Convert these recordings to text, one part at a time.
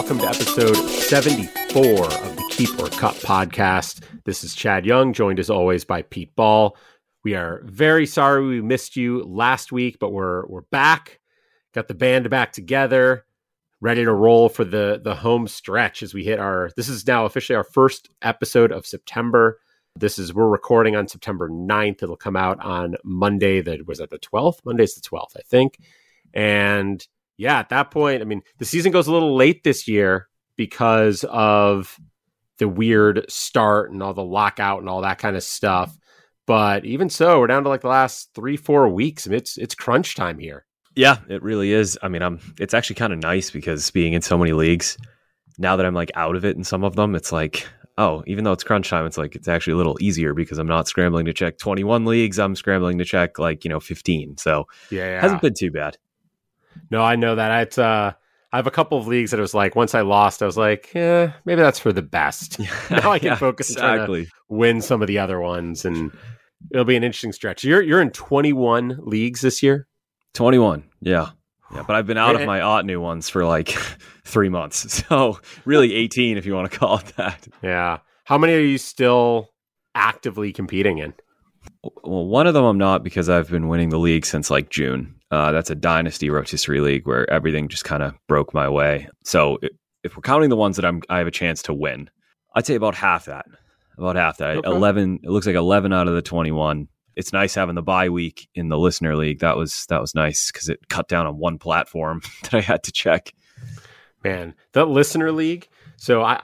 welcome to episode 74 of the Keep or Cut podcast. This is Chad Young, joined as always by Pete Ball. We are very sorry we missed you last week, but we're back. Got the band back together, ready to roll for the home stretch as we hit this is now officially our first episode of September. We're recording on September 9th. It'll come out on Monday. Was that the 12th? Monday's the 12th, I think. And yeah, at that point, I mean, the season goes a little late this year because of the weird start and all the lockout and all that kind of stuff. But even so, we're down to like the last 3-4 weeks. I mean, it's crunch time here. Yeah, it really is. I mean, it's actually kind of nice because being in so many leagues, now that I'm like out of it in some of them, it's like, oh, even though it's crunch time, it's like it's actually a little easier because I'm not scrambling to check 21 leagues. I'm scrambling to check 15. So yeah. It hasn't been too bad. No, I know that. I have a couple of leagues that it was like, once I lost, I was like, maybe that's for the best. Now I can focus on trying to win some of the other ones, and it'll be an interesting stretch. You're in 21 leagues this year? 21, yeah. But I've been out of my Otnu ones for like 3 months. So really 18 if you want to call it that. Yeah. How many are you still actively competing in? Well, one of them I'm not because I've been winning the league since like June. That's a Dynasty Rotisserie League where everything just kind of broke my way. So if we're counting the ones that I have a chance to win, I'd say about half that. Okay. 11. It looks like 11 out of the 21. It's nice having the bye week in the listener league. That was nice because it cut down on one platform that I had to check. Man, the listener league. So I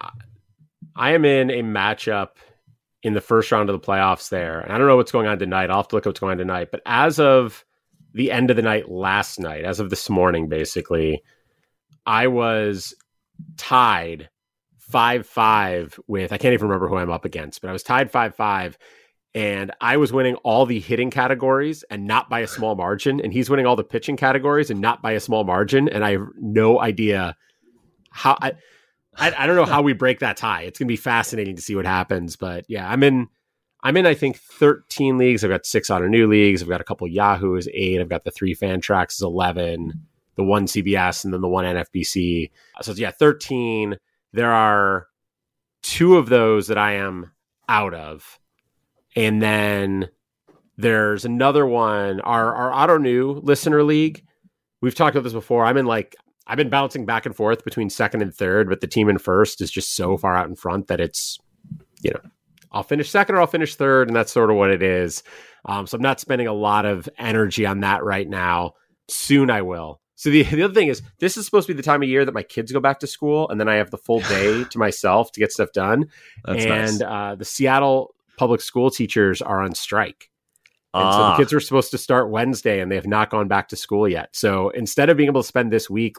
am in a matchup in the first round of the playoffs there. And I don't know what's going on tonight. I'll have to look at what's going on tonight. But as of the end of the night last night, as of this morning, basically, I was tied 5-5 with, I can't even remember who I'm up against, but I was tied 5-5. And I was winning all the hitting categories and not by a small margin. And he's winning all the pitching categories and not by a small margin. And I have no idea how I don't know how we break that tie. It's going to be fascinating to see what happens. But yeah, I'm in, I think 13 leagues. I've got 6 Ottoneu leagues. I've got a couple Yahoo is 8. I've got the 3 Fantrax is 11, the 1 CBS, and then the 1 NFBC. So yeah, 13. There are 2 of those that I am out of. And then there's another one, our Ottoneu listener league. We've talked about this before. I've been bouncing back and forth between second and third, but the team in first is just so far out in front that it's, I'll finish second or I'll finish third. And that's sort of what it is. So I'm not spending a lot of energy on that right now. Soon I will. So the other thing is, this is supposed to be the time of year that my kids go back to school. And then I have the full day to myself to get stuff done. That's and nice. The Seattle public school teachers are on strike. And so the kids were supposed to start Wednesday and they have not gone back to school yet. So instead of being able to spend this week,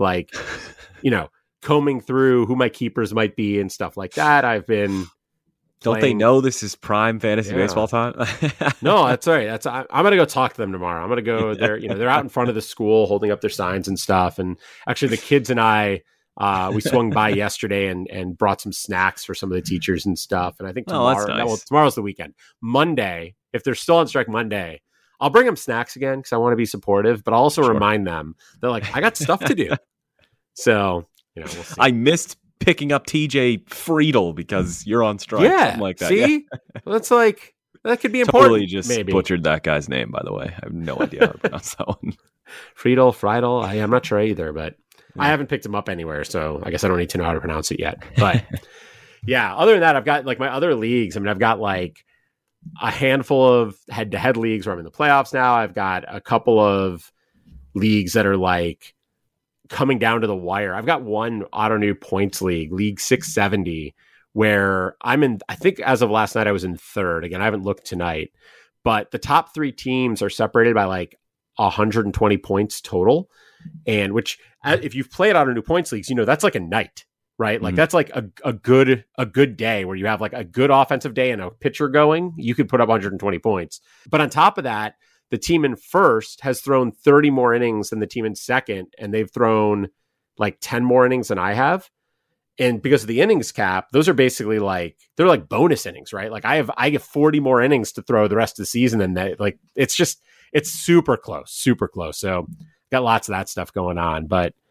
combing through who my keepers might be and stuff like that, I've been Don't they know this is prime fantasy baseball time? No, that's all right. I'm going to go talk to them tomorrow. I'm going to go there. They're out in front of the school holding up their signs and stuff. And actually the kids and I, we swung by yesterday and brought some snacks for some of the teachers and stuff. And I think tomorrow's the weekend. Monday, if they're still on strike Monday, I'll bring them snacks again because I want to be supportive, but I'll also remind them that I got stuff to do. So, we'll see. I missed picking up TJ Friedel because you're on strike. Yeah. Something like that. See? Yeah. Well, that's that could be important. Totally just butchered that guy's name, by the way. I have no idea how to pronounce that one. Friedel. I'm not sure either, but I haven't picked him up anywhere, so I guess I don't need to know how to pronounce it yet. But yeah, other than that, I've got my other leagues. I mean, I've got a handful of head-to-head leagues where I'm in the playoffs now. I've got a couple of leagues that are coming down to the wire. I've got one Ottoneu points league 670, where I'm in, I think as of last night, I was in third. Again, I haven't looked tonight, but the top 3 teams are separated by 120 points total. And which, if you've played Ottoneu points leagues, that's like a night, right? Mm-hmm. That's like a good day where you have a good offensive day and a pitcher going, you could put up 120 points. But on top of that, the team in first has thrown 30 more innings than the team in second, and they've thrown 10 more innings than I have. And because of the innings cap, those are basically they're bonus innings, right? I get 40 more innings to throw the rest of the season, and it's super close. So got lots of that stuff going on. But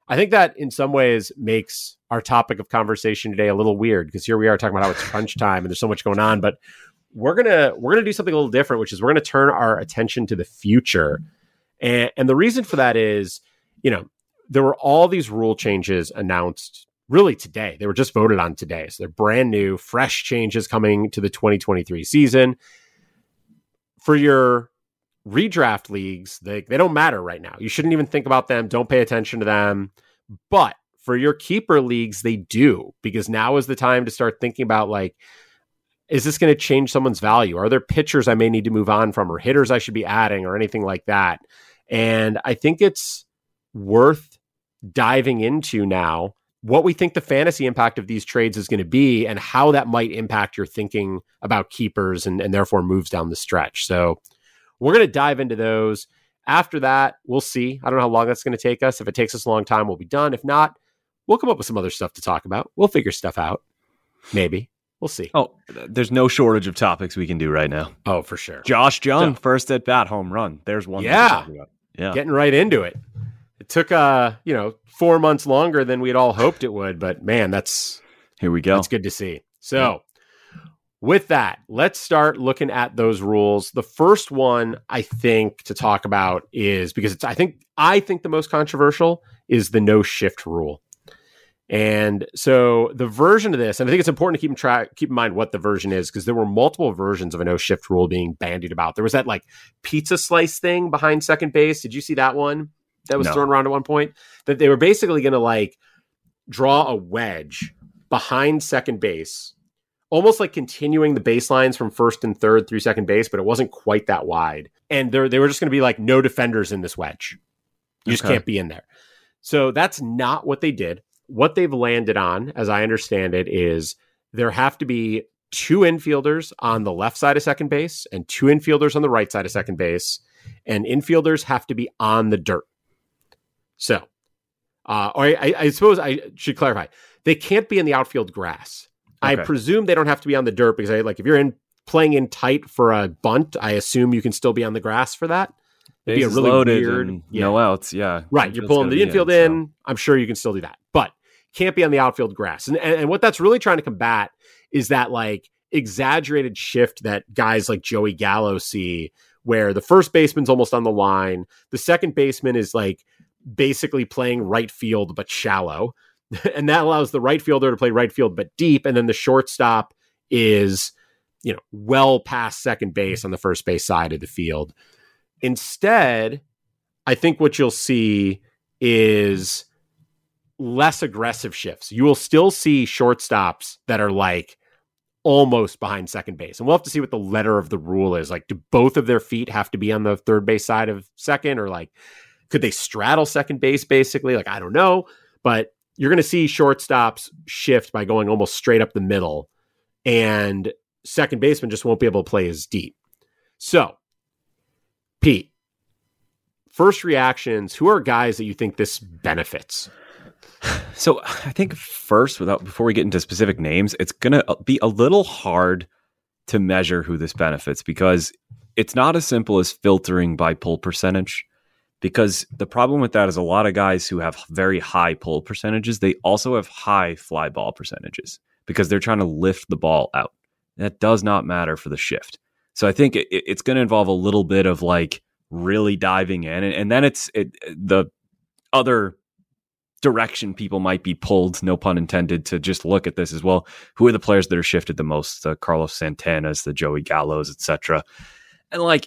I think that in some ways makes our topic of conversation today a little weird, because here we are talking about how it's crunch time and there's so much going on, but we're gonna do something a little different, which is we're gonna turn our attention to the future. And the reason for that is, there were all these rule changes announced really today. They were just voted on today. So they're brand new, fresh changes coming to the 2023 season. For your redraft leagues, they don't matter right now. You shouldn't even think about them. Don't pay attention to them. But for your keeper leagues, they do, because now is the time to start thinking about, like, is this going to change someone's value? Are there pitchers I may need to move on from, or hitters I should be adding, or anything like that? And I think it's worth diving into now what we think the fantasy impact of these trades is going to be, and how that might impact your thinking about keepers and therefore moves down the stretch. So we're going to dive into those. After that, we'll see. I don't know how long that's going to take us. If it takes us a long time, we'll be done. If not, we'll come up with some other stuff to talk about. We'll figure stuff out. Maybe. We'll see. Oh, there's no shortage of topics we can do right now. Oh, for sure. Josh Jung, first at bat, home run. There's one. Yeah. Getting right into it. It took 4 months longer than we'd all hoped it would, but man, here we go. That's good to see. So with that, let's start looking at those rules. The first one I think to talk about is, because it's I think the most controversial, is the no shift rule. And so the version of this, and I think it's important to keep in mind what the version is, because there were multiple versions of a no shift rule being bandied about. There was that like pizza slice thing behind second base. Did you see that one that was thrown around at one point? That they were basically going to like draw a wedge behind second base, almost like continuing the baselines from first and third through second base, but it wasn't quite that wide. And they were just going to be like, no defenders in this wedge. You just can't be in there. So that's not what they did. What they've landed on, as I understand it, is there have to be 2 infielders on the left side of second base and 2 infielders on the right side of second base, and infielders have to be on the dirt. So, I suppose I should clarify. They can't be in the outfield grass. Okay. I presume they don't have to be on the dirt, because if you're playing in tight for a bunt, I assume you can still be on the grass for that. It'd be a really weird, no outs. Yeah. Right. You're pulling the infield in. I'm sure you can still do that, but can't be on the outfield grass. And what that's really trying to combat is that like exaggerated shift that guys like Joey Gallo see, where the first baseman's almost on the line. The second baseman is like basically playing right field, but shallow. And that allows the right fielder to play right field, but deep. And then the shortstop is, well past second base on the first base side of the field. Instead, I think what you'll see is less aggressive shifts. You will still see shortstops that are like almost behind second base. And we'll have to see what the letter of the rule is. Like, do both of their feet have to be on the third base side of second? Or like, could they straddle second base basically? Like, I don't know. But you're going to see shortstops shift by going almost straight up the middle. And second baseman just won't be able to play as deep. So, Pete, first reactions, who are guys that you think this benefits? So I think first, before we get into specific names, it's going to be a little hard to measure who this benefits, because it's not as simple as filtering by pull percentage. Because the problem with that is a lot of guys who have very high pull percentages, they also have high fly ball percentages because they're trying to lift the ball out. That does not matter for the shift. So I think it's going to involve a little bit of like really diving in, and then the other direction people might be pulled, no pun intended, to just look at this as well. Who are the players that are shifted the most? The Carlos Santanas, the Joey Gallos, etc. And like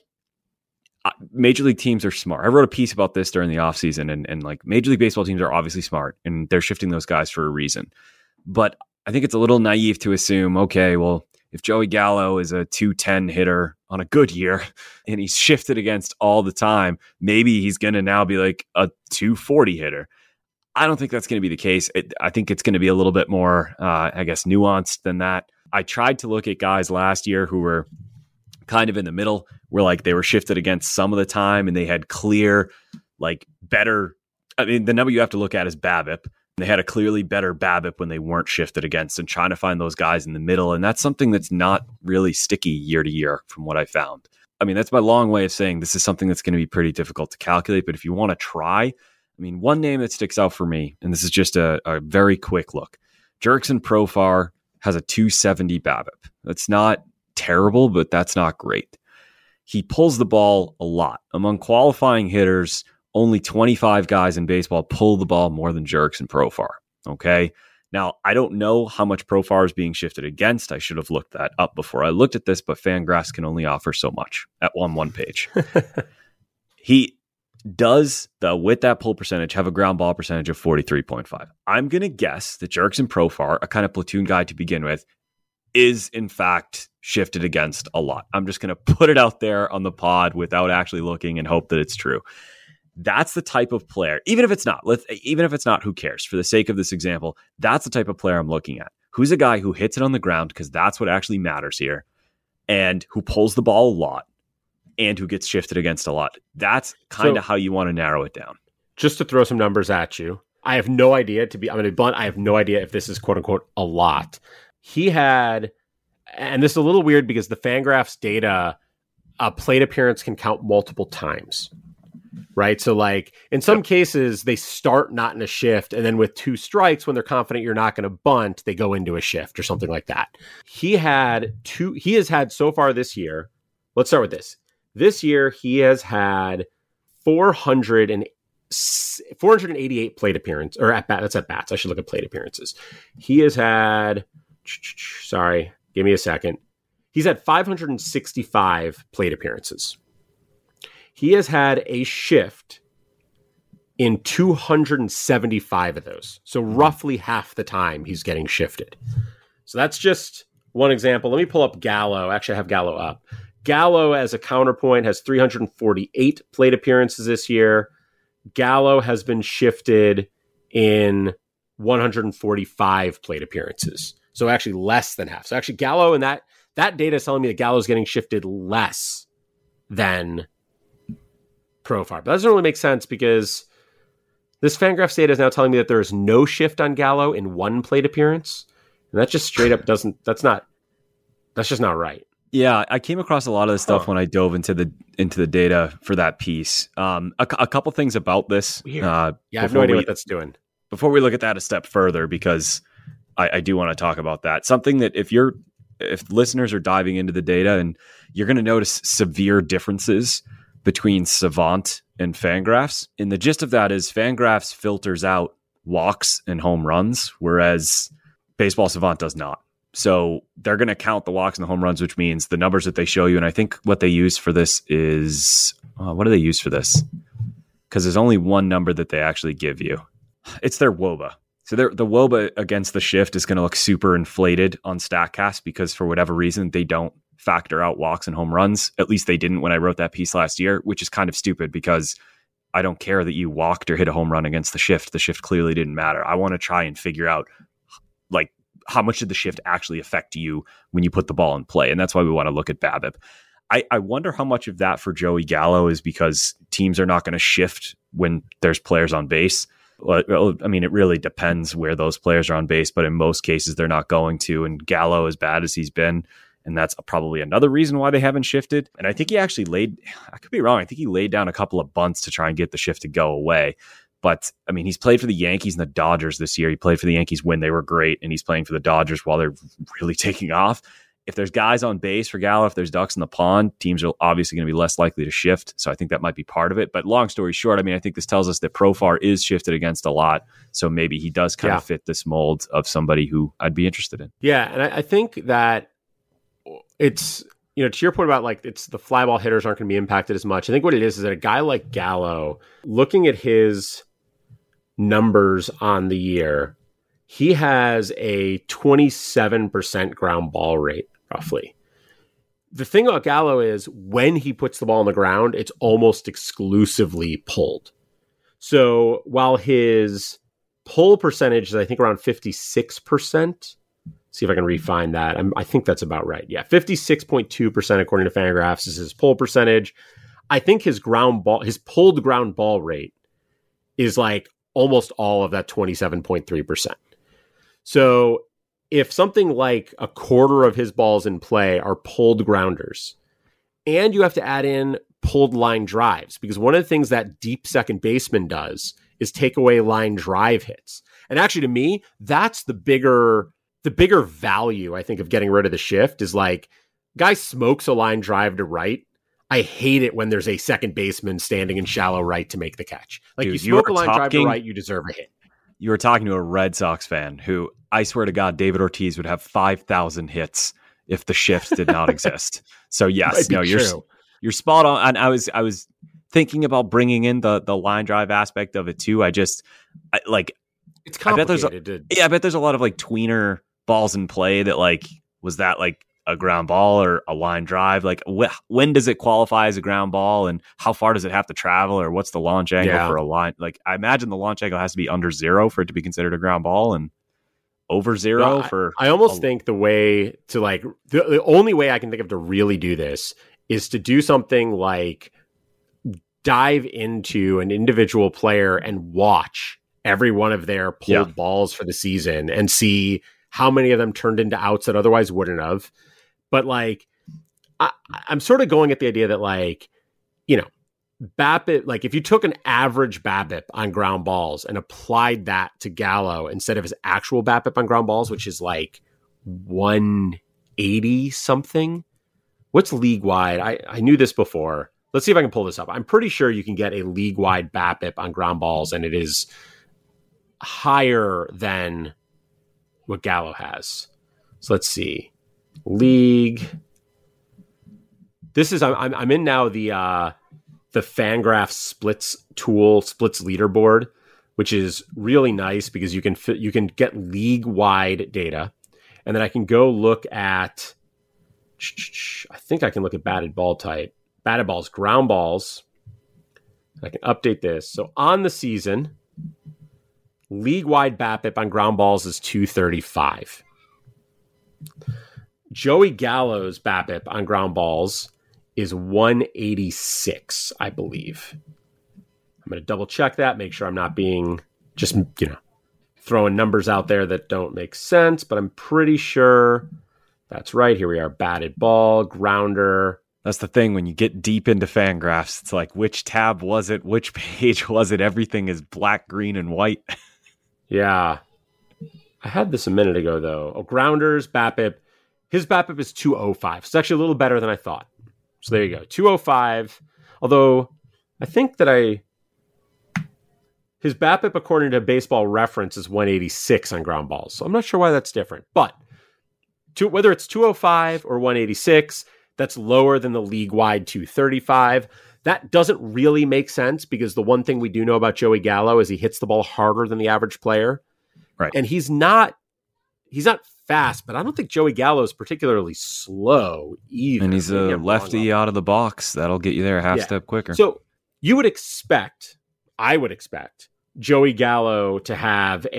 major league teams are smart. I wrote a piece about this during the offseason, and like major league baseball teams are obviously smart, and they're shifting those guys for a reason. But I think it's a little naive to assume, okay, well, if Joey Gallo is a 210 hitter on a good year and he's shifted against all the time, maybe he's going to now be like a 240 hitter. I don't think that's going to be the case. I think it's going to be a little bit more, nuanced than that. I tried to look at guys last year who were kind of in the middle, where like they were shifted against some of the time and they had clear, like better. I mean, the number you have to look at is BABIP. They had a clearly better BABIP when they weren't shifted against, and trying to find those guys in the middle. And that's something that's not really sticky year to year from what I found. I mean, that's my long way of saying this is something that's going to be pretty difficult to calculate. But if you want to try, I mean, one name that sticks out for me, and this is just a very quick look. Jurickson Profar has a 270 BABIP. That's not terrible, but that's not great. He pulls the ball a lot. Among qualifying hitters, only 25 guys in baseball pull the ball more than Jurickson Profar. Okay. Now, I don't know how much Profar is being shifted against. I should have looked that up before I looked at this, but Fangraphs can only offer so much at one page. He does, though, with that pull percentage, have a ground ball percentage of 43.5. I'm going to guess that Jurickson Profar, a kind of platoon guy to begin with, is in fact shifted against a lot. I'm just going to put it out there on the pod without actually looking and hope that it's true. That's the type of player, even if it's not, who cares? For the sake of this example, that's the type of player I'm looking at. Who's a guy who hits it on the ground, because that's what actually matters here, and who pulls the ball a lot, and who gets shifted against a lot. That's kind of how you want to narrow it down. Just to throw some numbers at you, I have no idea, I'm going to be blunt, I have no idea if this is quote unquote a lot. He had, and this is a little weird because the Fangraphs data, a plate appearance can count multiple times. Right. So like in some cases, they start not in a shift. And then with 2 strikes, when they're confident you're not going to bunt, they go into a shift or something like that. He has had so far this year. Let's start with this. This year, he has had 488 plate appearance or at bat. That's at bats. I should look at plate appearances. He has had, sorry, give me a second. He's had 565 plate appearances. He has had a shift in 275 of those. So roughly half the time he's getting shifted. So that's just one example. Let me pull up Gallo. Actually, I have Gallo up. Gallo, as a counterpoint, has 348 plate appearances this year. Gallo has been shifted in 145 plate appearances. So actually less than half. So actually Gallo, and that data is telling me that Gallo is getting shifted less than Profar. But that doesn't really make sense because this Fangraphs data is now telling me that there is no shift on Gallo in 1 plate appearance. And that just straight up that's just not right. Yeah, I came across a lot of this stuff when I dove into the data for that piece. A couple things about this. I have no idea what that's doing. Before we look at that a step further, because I do want to talk about that. Something that if listeners are diving into the data, and you're going to notice severe differences between Savant and Fangraphs. And the gist of that is Fangraphs filters out walks and home runs, whereas Baseball Savant does not. So they're going to count the walks and the home runs, which means the numbers that they show you. And I think what they use for this is, what do they use for this? Because there's only one number that they actually give you. It's their WOBA. So the WOBA against the shift is going to look super inflated on StatCast because for whatever reason, they don't factor out walks and home runs. At least they didn't when I wrote that piece last year, which is kind of stupid because I don't care that you walked or hit a home run against the shift. The shift clearly didn't matter. I want to try and figure out like how much did the shift actually affect you when you put the ball in play? And that's why we want to look at BABIP. I wonder how much of that for Joey Gallo is because teams are not going to shift when there's players on base. Well, I mean, it really depends where those players are on base, but in most cases, they're not going to. And Gallo, as bad as he's been, and that's probably another reason why they haven't shifted. And I think he actually I could be wrong, I think he laid down a couple of bunts to try and get the shift to go away. But, I mean, he's played for the Yankees and the Dodgers this year. He played for the Yankees when they were great, and he's playing for the Dodgers while they're really taking off. If there's guys on base for Gallo, if there's ducks in the pond, teams are obviously going to be less likely to shift. So I think that might be part of it. But long story short, I mean, I think this tells us that Profar is shifted against a lot. So maybe he does kind of fit this mold of somebody who I'd be interested in. Yeah, and I think that it's, to your point about like it's the fly ball hitters aren't going to be impacted as much. I think what it is that a guy like Gallo, looking at his numbers on the year, he has a 27% ground ball rate, roughly. The thing about Gallo is when he puts the ball on the ground, it's almost exclusively pulled. So while his pull percentage is, I think, around 56%, see if I can refine that. I think that's about right. Yeah, 56.2% according to Fangraphs is his pull percentage. I think his pulled ground ball rate is like almost all of that 27.3%. So if something like a quarter of his balls in play are pulled grounders, and you have to add in pulled line drives, because one of the things that deep second baseman does is take away line drive hits. And actually, to me, that's the bigger value, I think, of getting rid of the shift is like, guy smokes a line drive to right. I hate it when there's a second baseman standing in shallow right to make the catch. Like, dude, you smoke a line drive to right, you deserve a hit. You were talking to a Red Sox fan who, I swear to God, David Ortiz would have 5,000 hits if the shift did not exist. So yes, no, you're spot on. And I was thinking about bringing in the line drive aspect of it too. It's complicated. I bet there's a lot of like tweener balls in play that like, was that like a ground ball or a line drive? Like when does it qualify as a ground ball, and how far does it have to travel, or what's the launch angle for a line? Like, I imagine the launch angle has to be under 0 for it to be considered a ground ball, and over 0 for. I almost think the way to like the only way I can think of to really do this is to do something like dive into an individual player and watch every one of their pulled balls for the season and see how many of them turned into outs that otherwise wouldn't have. But like, I'm sort of going at the idea that like, you know, BABIP, like if you took an average BABIP on ground balls and applied that to Gallo instead of his actual BABIP on ground balls, which is like 180 something. What's league wide? I knew this before. Let's see if I can pull this up. I'm pretty sure you can get a league wide BABIP on ground balls, and it is higher than what Gallo has. So let's see. League. This is I'm in now the Fangraphs splits leaderboard, which is really nice because you can get league wide data, and then I can go look at. I think I can look at batted ball type, batted balls, ground balls. I can update this. So on the season, league wide BABIP on ground balls is 235. Joey Gallo's BABIP on ground balls is 186, I believe. I'm going to double check that, make sure I'm not being just, throwing numbers out there that don't make sense, but I'm pretty sure that's right. Here we are, batted ball, grounder. That's the thing, when you get deep into Fangraphs, it's like, which tab was it? Which page was it? Everything is black, green, and white. Yeah. I had this a minute ago, though. Oh, grounders, BABIP. His BABIP is 205. It's actually a little better than I thought. So there you go, 205. Although I think that his BABIP, according to Baseball Reference, is 186 on ground balls. So I'm not sure why that's different. But whether it's 205 or 186, that's lower than the league-wide 235. That doesn't really make sense because the one thing we do know about Joey Gallo is he hits the ball harder than the average player. Right. And he's not fast, but I don't think Joey Gallo is particularly slow either. And he's a lefty out of the box. That'll get you there a half step quicker. So I would expect Joey Gallo to have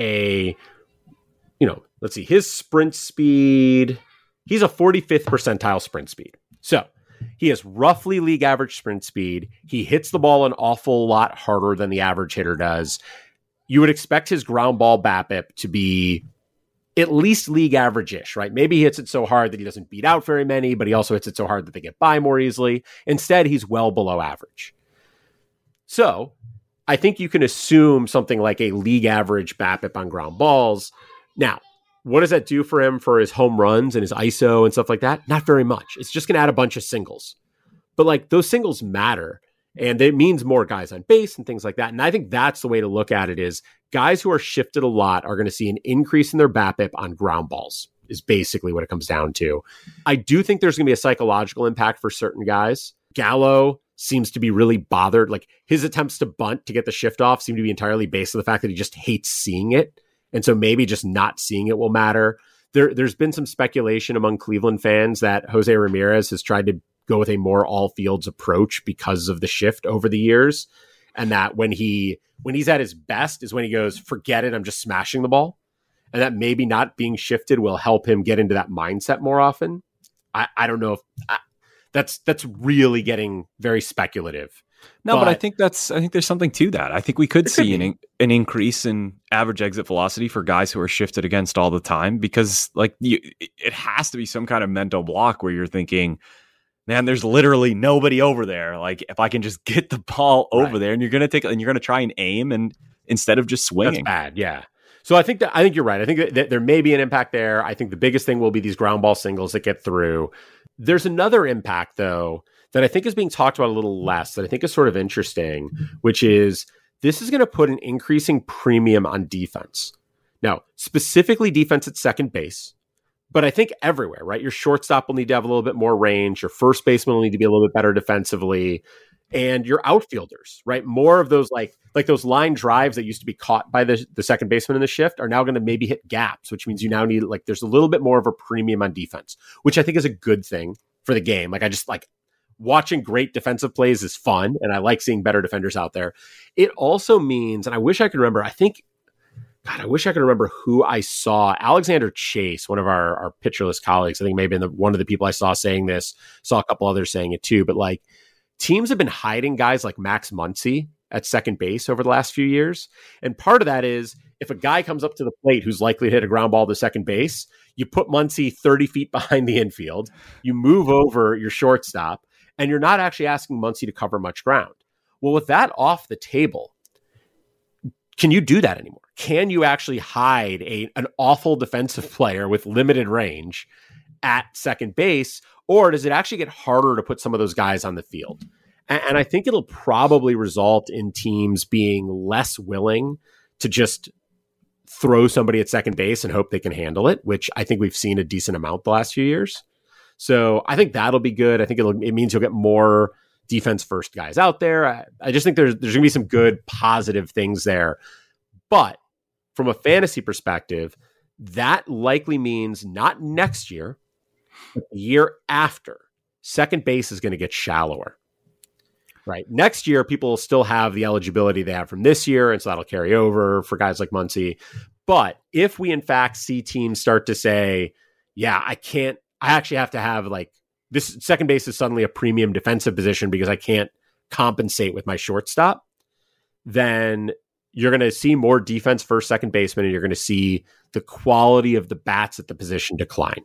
let's see, his sprint speed, he's a 45th percentile sprint speed. So he has roughly league average sprint speed. He hits the ball an awful lot harder than the average hitter does. You would expect his ground ball BABIP to be at least league average-ish, right? Maybe he hits it so hard that he doesn't beat out very many, but he also hits it so hard that they get by more easily. Instead, he's well below average. So I think you can assume something like a league average BABIP on ground balls. Now, what does that do for him for his home runs and his ISO and stuff like that? Not very much. It's just going to add a bunch of singles. But like those singles matter, and it means more guys on base and things like that. And I think that's the way to look at it is guys who are shifted a lot are going to see an increase in their BABIP on ground balls is basically what it comes down to. I do think there's going to be a psychological impact for certain guys. Gallo seems to be really bothered. Like his attempts to bunt to get the shift off seem to be entirely based on the fact that he just hates seeing it. And so maybe just not seeing it will matter. There's been some speculation among Cleveland fans that Jose Ramirez has tried to go with a more all fields approach because of the shift over the years. And that when he's at his best is when he goes, forget it, I'm just smashing the ball. And that maybe not being shifted will help him get into that mindset more often. I don't know if that's really getting very speculative. No, but I think there's something to that. I think we could see an increase in average exit velocity for guys who are shifted against all the time, because like it has to be some kind of mental block where you're thinking, man, there's literally nobody over there. Like if I can just get the ball over there, and you're going to try and aim, and instead of just swinging. That's bad, yeah. So I think you're right. I think that there may be an impact there. I think the biggest thing will be these ground ball singles that get through. There's another impact, though, that I think is being talked about a little less, that I think is sort of interesting, which is this is going to put an increasing premium on defense. Now, specifically defense at second base, but I think everywhere, right? Your shortstop will need to have a little bit more range. Your first baseman will need to be a little bit better defensively. And your outfielders, right? More of those like those line drives that used to be caught by the second baseman in the shift are now going to maybe hit gaps, which means you now need there's a little bit more of a premium on defense, which I think is a good thing for the game. I just watching great defensive plays is fun, and I like seeing better defenders out there. It also means, and I wish I could remember, I wish I could remember who I saw. Alexander Chase, one of our pitcherless colleagues, I think maybe one of the people I saw saying this, saw a couple others saying it too, but teams have been hiding guys like Max Muncy at second base over the last few years. And part of that is if a guy comes up to the plate who's likely to hit a ground ball to second base, you put Muncy 30 feet behind the infield, you move over your shortstop, and you're not actually asking Muncy to cover much ground. Well, with that off the table, can you do that anymore? Can you actually hide an awful defensive player with limited range at second base? Or does it actually get harder to put some of those guys on the field? And I think it'll probably result in teams being less willing to just throw somebody at second base and hope they can handle it, which I think we've seen a decent amount the last few years. So I think that'll be good. I think it means you'll get more defense first guys out there. I just think there's going to be some good positive things there. But from a fantasy perspective, that likely means not next year, but the year after, second base is going to get shallower. Right. Next year, people will still have the eligibility they have from this year, and so that'll carry over for guys like Muncy. But if we, in fact, see teams start to say, yeah, I actually have to have this second base is suddenly a premium defensive position because I can't compensate with my shortstop, then you're going to see more defense first second baseman, and you're going to see the quality of the bats at the position decline.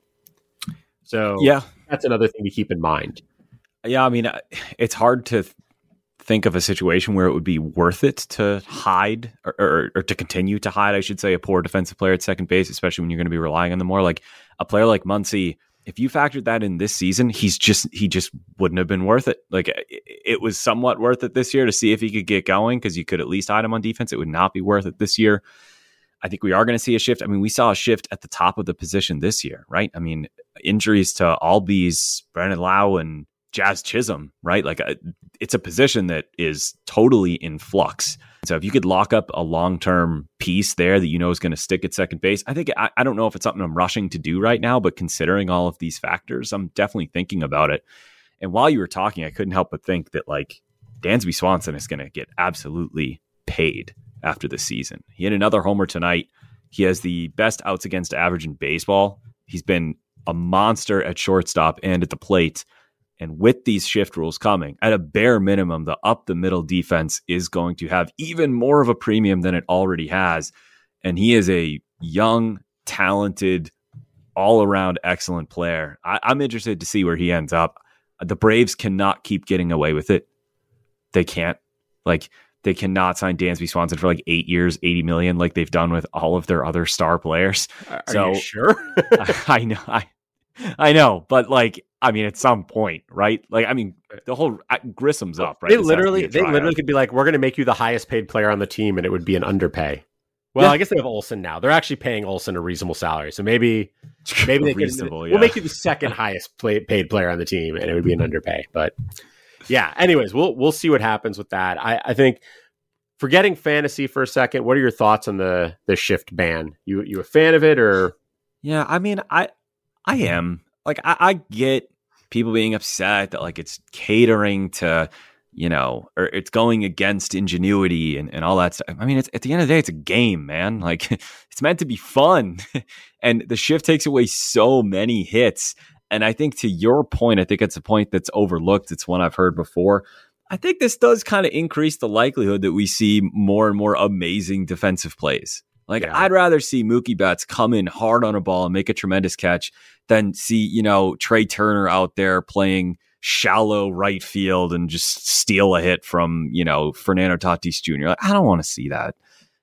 So yeah, that's another thing to keep in mind. Yeah, I mean, it's hard to think of a situation where it would be worth it to hide or to continue to hide, I should say, a poor defensive player at second base, especially when you're going to be relying on them more. Like a player like Muncy, if you factored that in this season, he just wouldn't have been worth it. Like it was somewhat worth it this year to see if he could get going because you could at least hide him on defense. It would not be worth it this year. I think we are going to see a shift. I mean, we saw a shift at the top of the position this year, right? I mean, injuries to Albies, Brandon Lau, and Jazz Chisholm, right? It's a position that is totally in flux. So if you could lock up a long-term piece there that you know is going to stick at second base, I think I don't know if it's something I'm rushing to do right now, but considering all of these factors, I'm definitely thinking about it. And while you were talking, I couldn't help but think that Dansby Swanson is going to get absolutely paid after the season. He hit another homer tonight. He has the best outs against average in baseball. He's been a monster at shortstop and at the plate. And with these shift rules coming, at a bare minimum, the up-the-middle defense is going to have even more of a premium than it already has. And he is a young, talented, all-around excellent player. I'm interested to see where he ends up. The Braves cannot keep getting away with it. They can't. They cannot sign Dansby Swanson for 8 years, $80 million, like they've done with all of their other star players. Are you sure? I know, but at some point, right? The whole Grissom's up, right? They literally could be we're going to make you the highest paid player on the team, and it would be an underpay. Well, yeah. I guess they have Olsen now. They're actually paying Olsen a reasonable salary, so maybe they we'll make you the second highest paid player on the team, and it would be an underpay. But yeah, anyways, we'll see what happens with that. I think, forgetting fantasy for a second, what are your thoughts on the shift ban? You a fan of it, or? Yeah, I mean, I am. I get people being upset that it's catering to, or it's going against ingenuity and all that stuff. I mean, it's at the end of the day, it's a game, man. It's meant to be fun. And the shift takes away so many hits. And I think, to your point, I think it's a point that's overlooked. It's one I've heard before. I think this does kind of increase the likelihood that we see more and more amazing defensive plays. I'd rather see Mookie Betts come in hard on a ball and make a tremendous catch than see, Trey Turner out there playing shallow right field and just steal a hit from, Fernando Tatis Jr. I don't want to see that.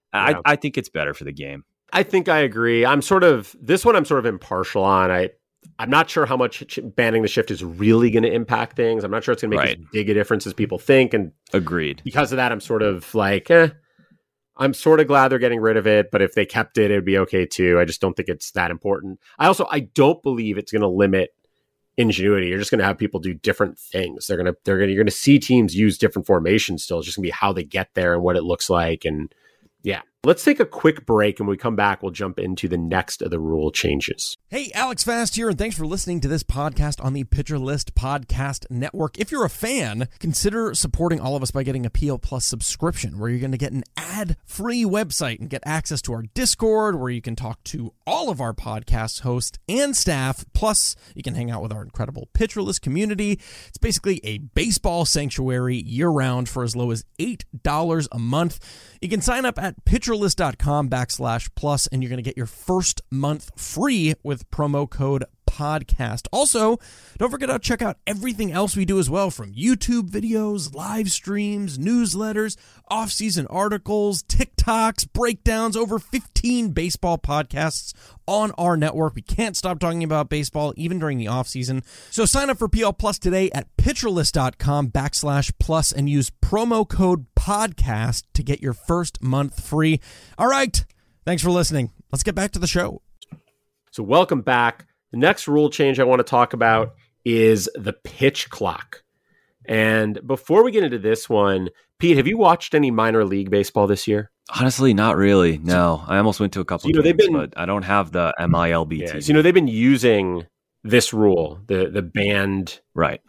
I think it's better for the game. I think I agree. I'm sort of impartial on. I'm not sure how much banning the shift is really going to impact things. I'm not sure it's going to make as big a difference as people think. And agreed. Because of that, I'm sort of like, I'm sort of glad they're getting rid of it. But if they kept it, it'd be okay too. I just don't think it's that important. I don't believe it's going to limit ingenuity. You're just going to have people do different things. You're going to see teams use different formations still. It's just going to be how they get there and what it looks like. And yeah. Let's take a quick break, and when we come back, we'll jump into the next of the rule changes. Hey, Alex Fast here, and thanks for listening to this podcast on the Pitcher List Podcast Network. If you're a fan, consider supporting all of us by getting a PL Plus subscription, where you're going to get an ad-free website and get access to our Discord, where you can talk to all of our podcast hosts and staff. Plus, you can hang out with our incredible Pitcher List community. It's basically a baseball sanctuary year-round for as low as $8 a month. You can sign up at pitcherlist.com/plus, and you're going to get your first month free with promo code podcast. Also, don't forget to check out everything else we do as well, from YouTube videos, live streams, newsletters, off-season articles, TikToks, breakdowns, over 15 baseball podcasts on our network. We can't stop talking about baseball even during the off-season. So sign up for PL Plus today at pitcherlist.com/plus and use promo code podcast to get your first month free. All right. Thanks for listening. Let's get back to the show. So welcome back. The next rule change I want to talk about is the pitch clock. And before we get into this one, Pete, have you watched any minor league baseball this year? Honestly, not really. No, I almost went to a couple games, but I don't have the MILB TV. So, they've been using this rule, the banned, right?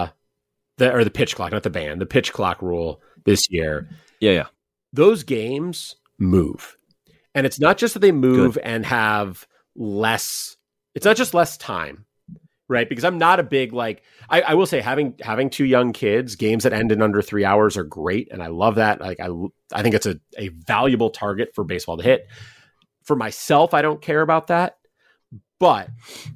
The pitch clock, not the ban, the pitch clock rule this year. Yeah. Those games move. And it's not just that they move and have less. It's not just less time, right? Because I'm not a big, I will say having two young kids, games that end in under 3 hours are great. And I love that. I think it's a valuable target for baseball to hit. For myself, I don't care about that. But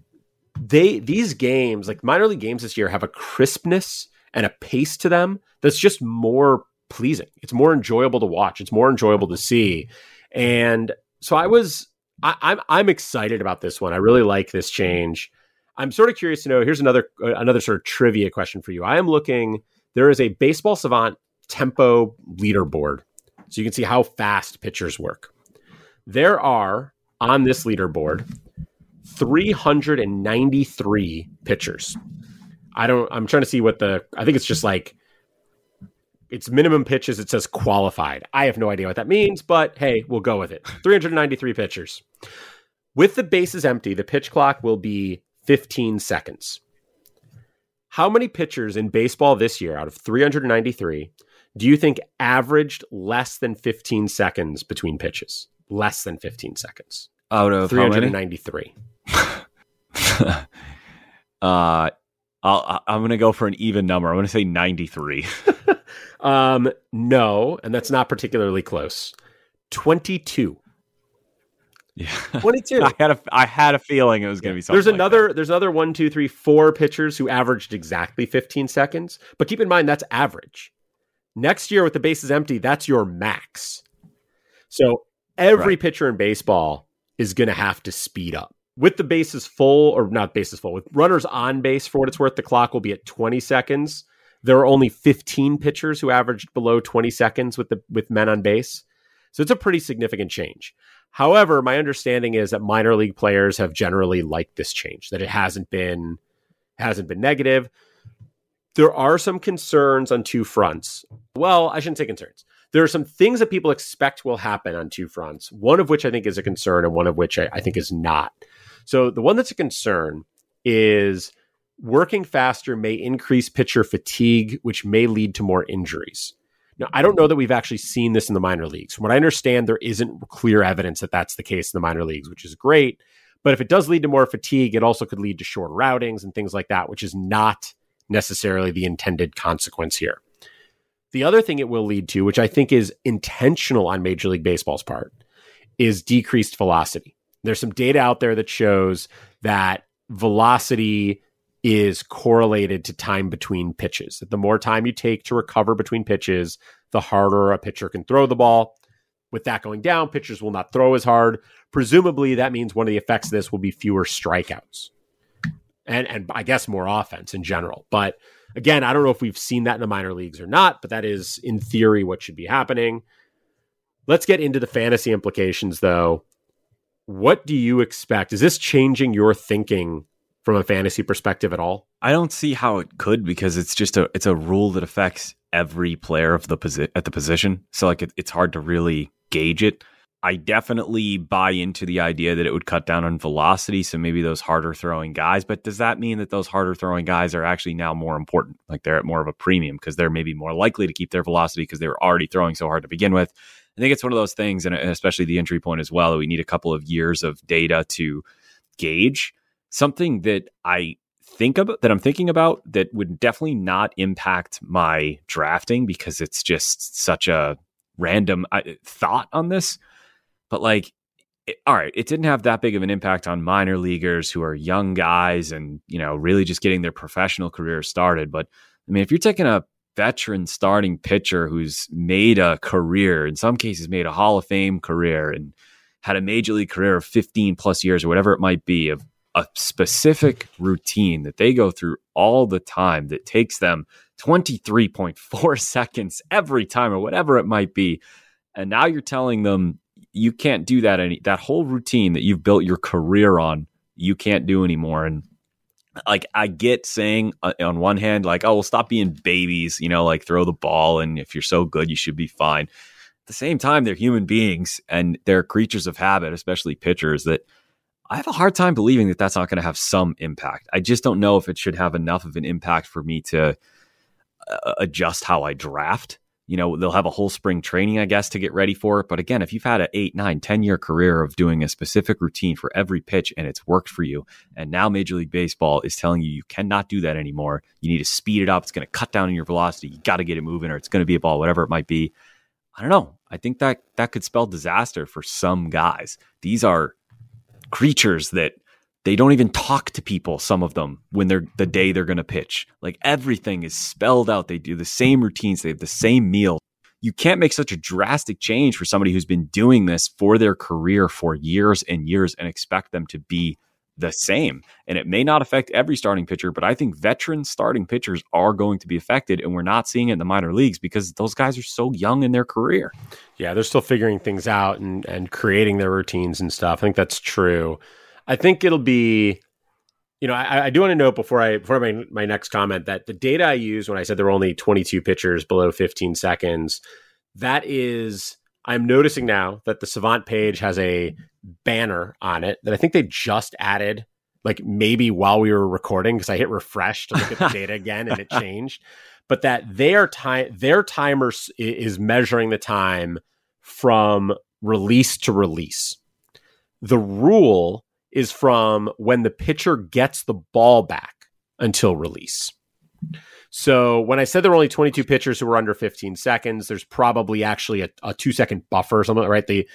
these games, like minor league games this year, have a crispness and a pace to them that's just more pleasing. It's more enjoyable to watch. It's more enjoyable to see. And so I'm excited about this one. I really like this change. I'm sort of curious to know, here's another sort of trivia question for you. There is a Baseball Savant tempo leaderboard, so you can see how fast pitchers work. There are, on this leaderboard, 393 pitchers. I'm trying to see I think it's just it's minimum pitches. It says qualified. I have no idea what that means, but hey, we'll go with it. 393 pitchers. With the bases empty, the pitch clock will be 15 seconds. How many pitchers in baseball this year out of 393 do you think averaged less than 15 seconds between pitches? Less than 15 seconds. Out of 393. I'm going to go for an even number. I'm going to say 93. No, and that's not particularly close. 22. Yeah, 22. I had a feeling it was going to be something. There's another 1, 2, 3, 4 pitchers who averaged exactly 15 seconds. But keep in mind that's average. Next year with the bases empty, that's your max. So every pitcher in baseball is going to have to speed up. With the bases full, or not bases full, with runners on base, for what it's worth, the clock will be at 20 seconds. There are only 15 pitchers who averaged below 20 seconds with men on base. So it's a pretty significant change. However, my understanding is that minor league players have generally liked this change, that it hasn't been negative. There are some concerns on two fronts. Well, I shouldn't say concerns. There are some things that people expect will happen on two fronts, one of which I think is a concern and one of which I think is not. So the one that's a concern is working faster may increase pitcher fatigue, which may lead to more injuries. Now, I don't know that we've actually seen this in the minor leagues. From what I understand, there isn't clear evidence that that's the case in the minor leagues, which is great. But if it does lead to more fatigue, it also could lead to shorter outings and things like that, which is not necessarily the intended consequence here. The other thing it will lead to, which I think is intentional on Major League Baseball's part, is decreased velocity. There's some data out there that shows that velocity is correlated to time between pitches. That the more time you take to recover between pitches, the harder a pitcher can throw the ball. with that going down, pitchers will not throw as hard. Presumably, that means one of the effects of this will be fewer strikeouts and I guess more offense in general. But again, I don't know if we've seen that in the minor leagues or not, but that is, in theory, what should be happening. Let's get into the fantasy implications, though. What do you expect? Is this changing your thinking from a fantasy perspective at all? I don't see how it could, because it's a rule that affects every player of at the position. So like it's hard to really gauge it. I definitely buy into the idea that it would cut down on velocity. So maybe those harder throwing guys, but does that mean that those harder throwing guys are actually now more important? Like they're at more of a premium because they're maybe more likely to keep their velocity because they were already throwing so hard to begin with. I think it's one of those things, and especially the entry point as well, that we need a couple of years of data to gauge. Something that I'm thinking about that would definitely not impact my drafting because it's just such a random thought on this. But like, all right, it didn't have that big of an impact on minor leaguers who are young guys and, really just getting their professional career started. But I mean, if you're taking a veteran starting pitcher who's made a career, in some cases made a Hall of Fame career and had a major league career of 15 plus years or whatever it might be, of a specific routine that they go through all the time that takes them 23.4 seconds every time or whatever it might be. And now you're telling them you can't do that that whole routine that you've built your career on, you can't do anymore. And like, I get saying on one hand, like, oh, well, stop being babies, like throw the ball. And if you're so good, you should be fine. At the same time, they're human beings and they're creatures of habit, especially pitchers, that I have a hard time believing that that's not going to have some impact. I just don't know if it should have enough of an impact for me to adjust how I draft. They'll have a whole spring training, I guess, to get ready for it. But again, if you've had an 8, 9, 10-year career of doing a specific routine for every pitch and it's worked for you, and now Major League Baseball is telling you cannot do that anymore, you need to speed it up, it's going to cut down on your velocity, you got to get it moving, or it's going to be a ball, whatever it might be. I don't know. I think that could spell disaster for some guys. These are creatures that they don't even talk to people, some of them, when they're the day they're going to pitch. Like, everything is spelled out. They do the same routines. They have the same meal. You can't make such a drastic change for somebody who's been doing this for their career for years and years and expect them to be the same. And it may not affect every starting pitcher, but I think veteran starting pitchers are going to be affected, and we're not seeing it in the minor leagues because those guys are so young in their career. Yeah, they're still figuring things out and creating their routines and stuff. I think that's true. I think it'll be, I do want to note before my next comment that the data I used when I said there were only 22 pitchers below 15 seconds, that is, I'm noticing now that the Savant page has a banner on it that I think they just added, like maybe while we were recording, because I hit refresh to look at the data again and it changed. But that their timer is measuring the time from release to release. The rule is from when the pitcher gets the ball back until release. So when I said there were only 22 pitchers who were under 15 seconds, there's probably actually a 2-second buffer or something, right? They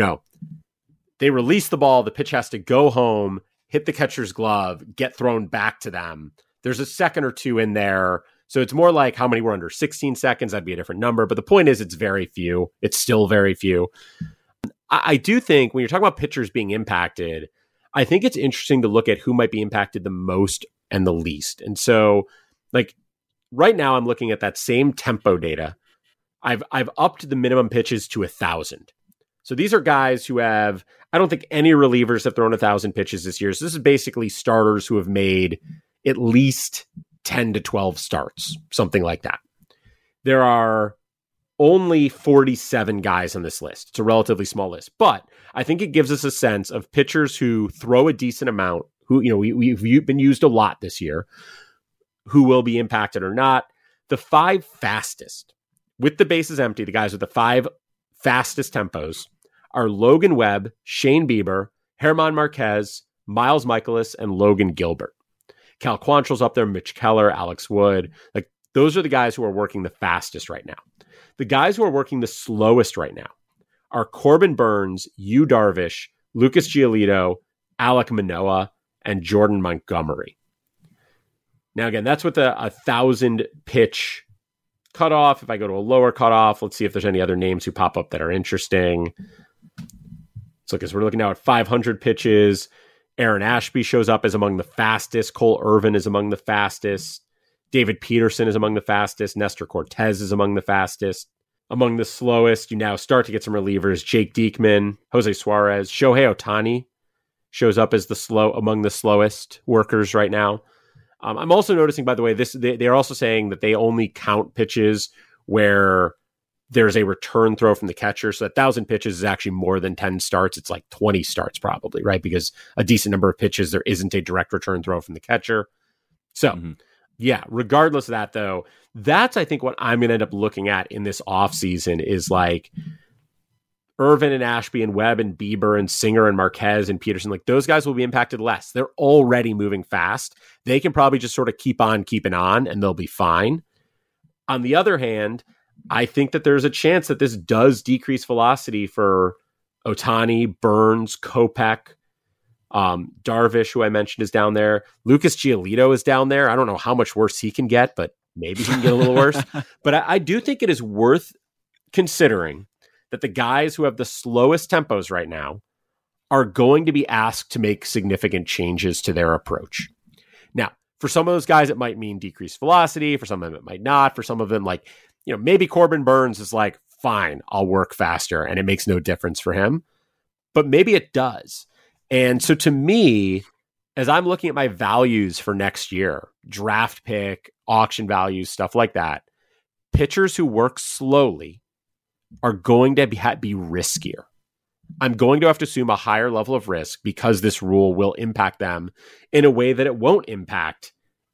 release the ball, the pitch has to go home, hit the catcher's glove, get thrown back to them. There's a second or two in there. So it's more like how many were under 16 seconds. That'd be a different number. But the point is, it's very few. It's still very few. I do think when you're talking about pitchers being impacted, I think it's interesting to look at who might be impacted the most and the least. And so, like, right now I'm looking at that same tempo data. I've upped the minimum pitches to 1,000. So these are guys who have, I don't think any relievers have thrown 1,000 pitches this year. So this is basically starters who have made at least 10 to 12 starts, something like that. There are only 47 guys on this list. It's a relatively small list, but I think it gives us a sense of pitchers who throw a decent amount, who, we've been used a lot this year, who will be impacted or not. The 5 fastest, with the bases empty, the guys with the 5 fastest tempos are Logan Webb, Shane Bieber, German Marquez, Miles Michaelis, and Logan Gilbert. Cal Quantrill's up there, Mitch Keller, Alex Wood. Like, those are the guys who are working the fastest right now. The guys who are working the slowest right now are Corbin Burns, Yu Darvish, Lucas Giolito, Alek Manoah, and Jordan Montgomery. Now, again, that's with a 1,000 pitch cutoff. If I go to a lower cutoff, let's see if there's any other names who pop up that are interesting. So because we're looking now at 500 pitches, Aaron Ashby shows up as among the fastest. Cole Irvin is among the fastest. David Peterson is among the fastest. Nestor Cortez is among the fastest. Among the slowest, you now start to get some relievers. Jake Diekman, Jose Suarez, Shohei Ohtani shows up as among the slowest workers right now. I'm also noticing, by the way, they're also saying that they only count pitches where there's a return throw from the catcher. So 1,000 pitches is actually more than 10 starts. It's like 20 starts probably, right? Because a decent number of pitches, there isn't a direct return throw from the catcher. So, yeah, regardless of that, though, that's, I think, what I'm going to end up looking at in this offseason is like Irvin and Ashby and Webb and Bieber and Singer and Marquez and Peterson. Like those guys will be impacted less. They're already moving fast. They can probably just sort of keep on keeping on and they'll be fine. On the other hand, I think that there's a chance that this does decrease velocity for Ohtani, Burns, Kopech, Darvish, who I mentioned, is down there. Lucas Giolito is down there. I don't know how much worse he can get, but maybe he can get a little worse. But I do think it is worth considering that the guys who have the slowest tempos right now are going to be asked to make significant changes to their approach. Now, for some of those guys, it might mean decreased velocity. For some of them, it might not. For some of them, like, maybe Corbin Burns is like, fine, I'll work faster, and it makes no difference for him. But maybe it does. And so to me, as I'm looking at my values for next year, draft pick, auction values, stuff like that, pitchers who work slowly are going to be riskier. I'm going to have to assume a higher level of risk because this rule will impact them in a way that it won't impact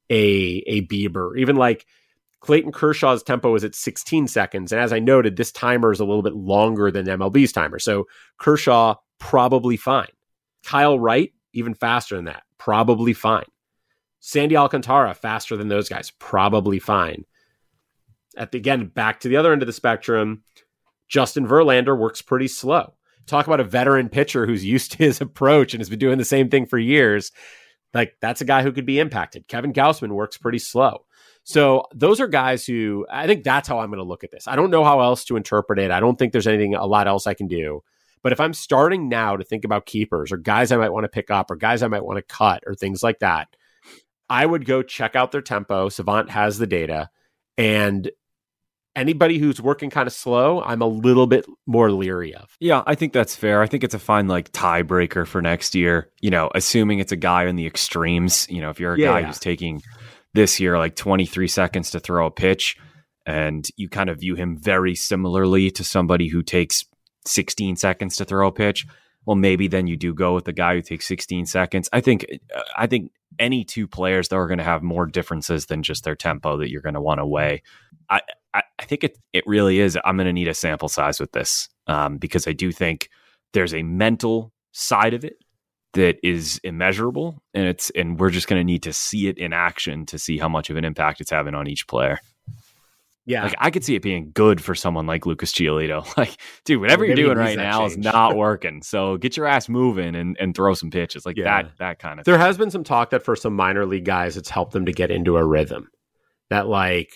a Bieber. Even like Clayton Kershaw's tempo is at 16 seconds. And as I noted, this timer is a little bit longer than MLB's timer. So Kershaw, probably fine. Kyle Wright, even faster than that, probably fine. Sandy Alcantara, faster than those guys, probably fine. Again, back to the other end of the spectrum, Justin Verlander works pretty slow. Talk about a veteran pitcher who's used to his approach and has been doing the same thing for years. Like, that's a guy who could be impacted. Kevin Gausman works pretty slow. So those are guys who, I think that's how I'm going to look at this. I don't know how else to interpret it. I don't think there's a lot else I can do. But if I'm starting now to think about keepers or guys I might want to pick up or guys I might want to cut or things like that, I would go check out their tempo. Savant has the data. And anybody who's working kind of slow, I'm a little bit more leery of. Yeah, I think that's fair. I think it's a fine tiebreaker for next year, assuming it's a guy in the extremes. If you're a guy who's taking this year like 23 seconds to throw a pitch and you kind of view him very similarly to somebody who takes 16 seconds to throw a pitch, well, maybe then you do go with the guy who takes 16 seconds. I think any two players that are going to have more differences than just their tempo that you're going to want to weigh. I think it really is. I'm going to need a sample size with this because I do think there's a mental side of it that is immeasurable, and we're just going to need to see it in action to see how much of an impact it's having on each player. Yeah, like I could see it being good for someone like Lucas Giolito. Like, dude, whatever you're doing right now is not working. So get your ass moving and throw some pitches like that kind of. There thing. has been some talk that for some minor league guys, it's helped them to get into a rhythm. That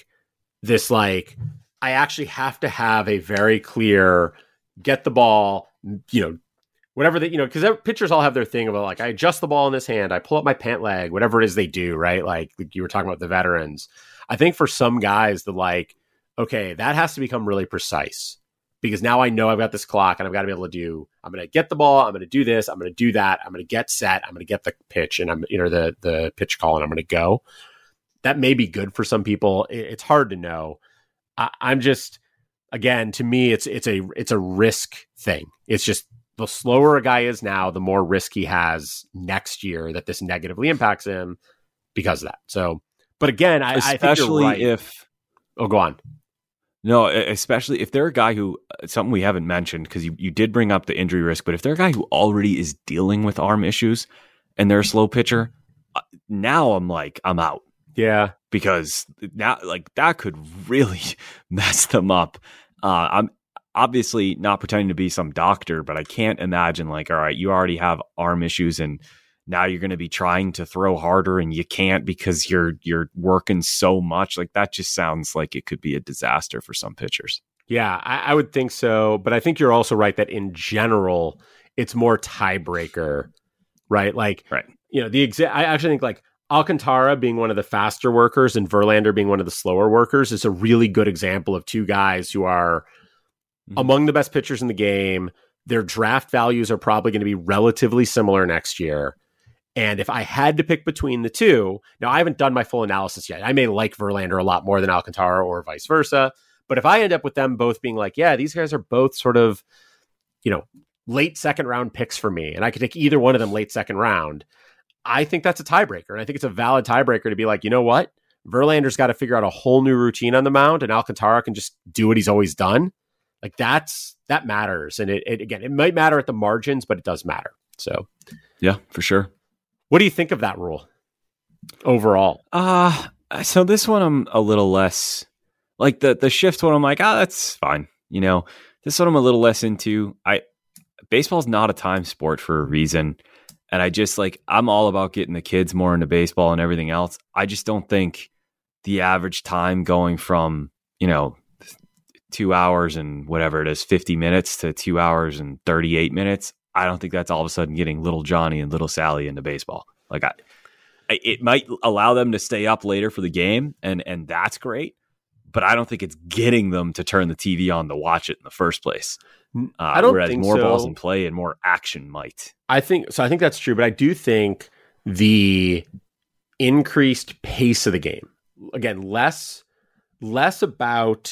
I actually have to have a very clear get the ball, whatever because pitchers all have their thing about like I adjust the ball in this hand, I pull up my pant leg, whatever it is they do, right? Like you were talking about the veterans. I think for some guys, okay, that has to become really precise because now I know I've got this clock and I've got to be able to I'm going to get the ball, I'm going to do this, I'm going to do that, I'm going to get set, I'm going to get the pitch and I'm, the pitch call and I'm going to go. That may be good for some people. It's hard to know. I'm just, again, to me, it's a risk thing. It's just the slower a guy is now, the more risk he has next year that this negatively impacts him because of that. So, but again, I think you're right. Go on. No, especially if they're a guy who, something we haven't mentioned, because you did bring up the injury risk, but if they're a guy who already is dealing with arm issues and they're a slow pitcher, now I'm out. Yeah. Because now, that could really mess them up. I'm obviously not pretending to be some doctor, but I can't imagine all right, you already have arm issues and now you're going to be trying to throw harder and you can't because you're working so much. Like that just sounds like it could be a disaster for some pitchers. Yeah, I would think so. But I think you're also right that in general, it's more tiebreaker, right? Like, right. I actually think like Alcantara being one of the faster workers and Verlander being one of the slower workers is a really good example of two guys who are among the best pitchers in the game. Their draft values are probably going to be relatively similar next year. And if I had to pick between the two, now I haven't done my full analysis yet. I may like Verlander a lot more than Alcantara or vice versa. But if I end up with them both being like, yeah, these guys are both sort of, late second round picks for me, and I could take either one of them late second round, I think that's a tiebreaker. And I think it's a valid tiebreaker to be like, you know what? Verlander's got to figure out a whole new routine on the mound, and Alcantara can just do what he's always done. Like that matters. And it might matter at the margins, but it does matter. So yeah, for sure. What do you think of that rule overall? So this one I'm a little less like the shift one. I'm like, that's fine. This one I'm a little less into. Baseball's not a time sport for a reason. And I just I'm all about getting the kids more into baseball and everything else. I just don't think the average time going from, 2 hours and whatever it is, 50 minutes to 2 hours and 38 minutes. I don't think that's all of a sudden getting little Johnny and little Sally into baseball. It might allow them to stay up later for the game, and that's great. But I don't think it's getting them to turn the TV on to watch it in the first place. I don't whereas think more so. balls in play and more action might. I think that's true, but I do think the increased pace of the game, again, less about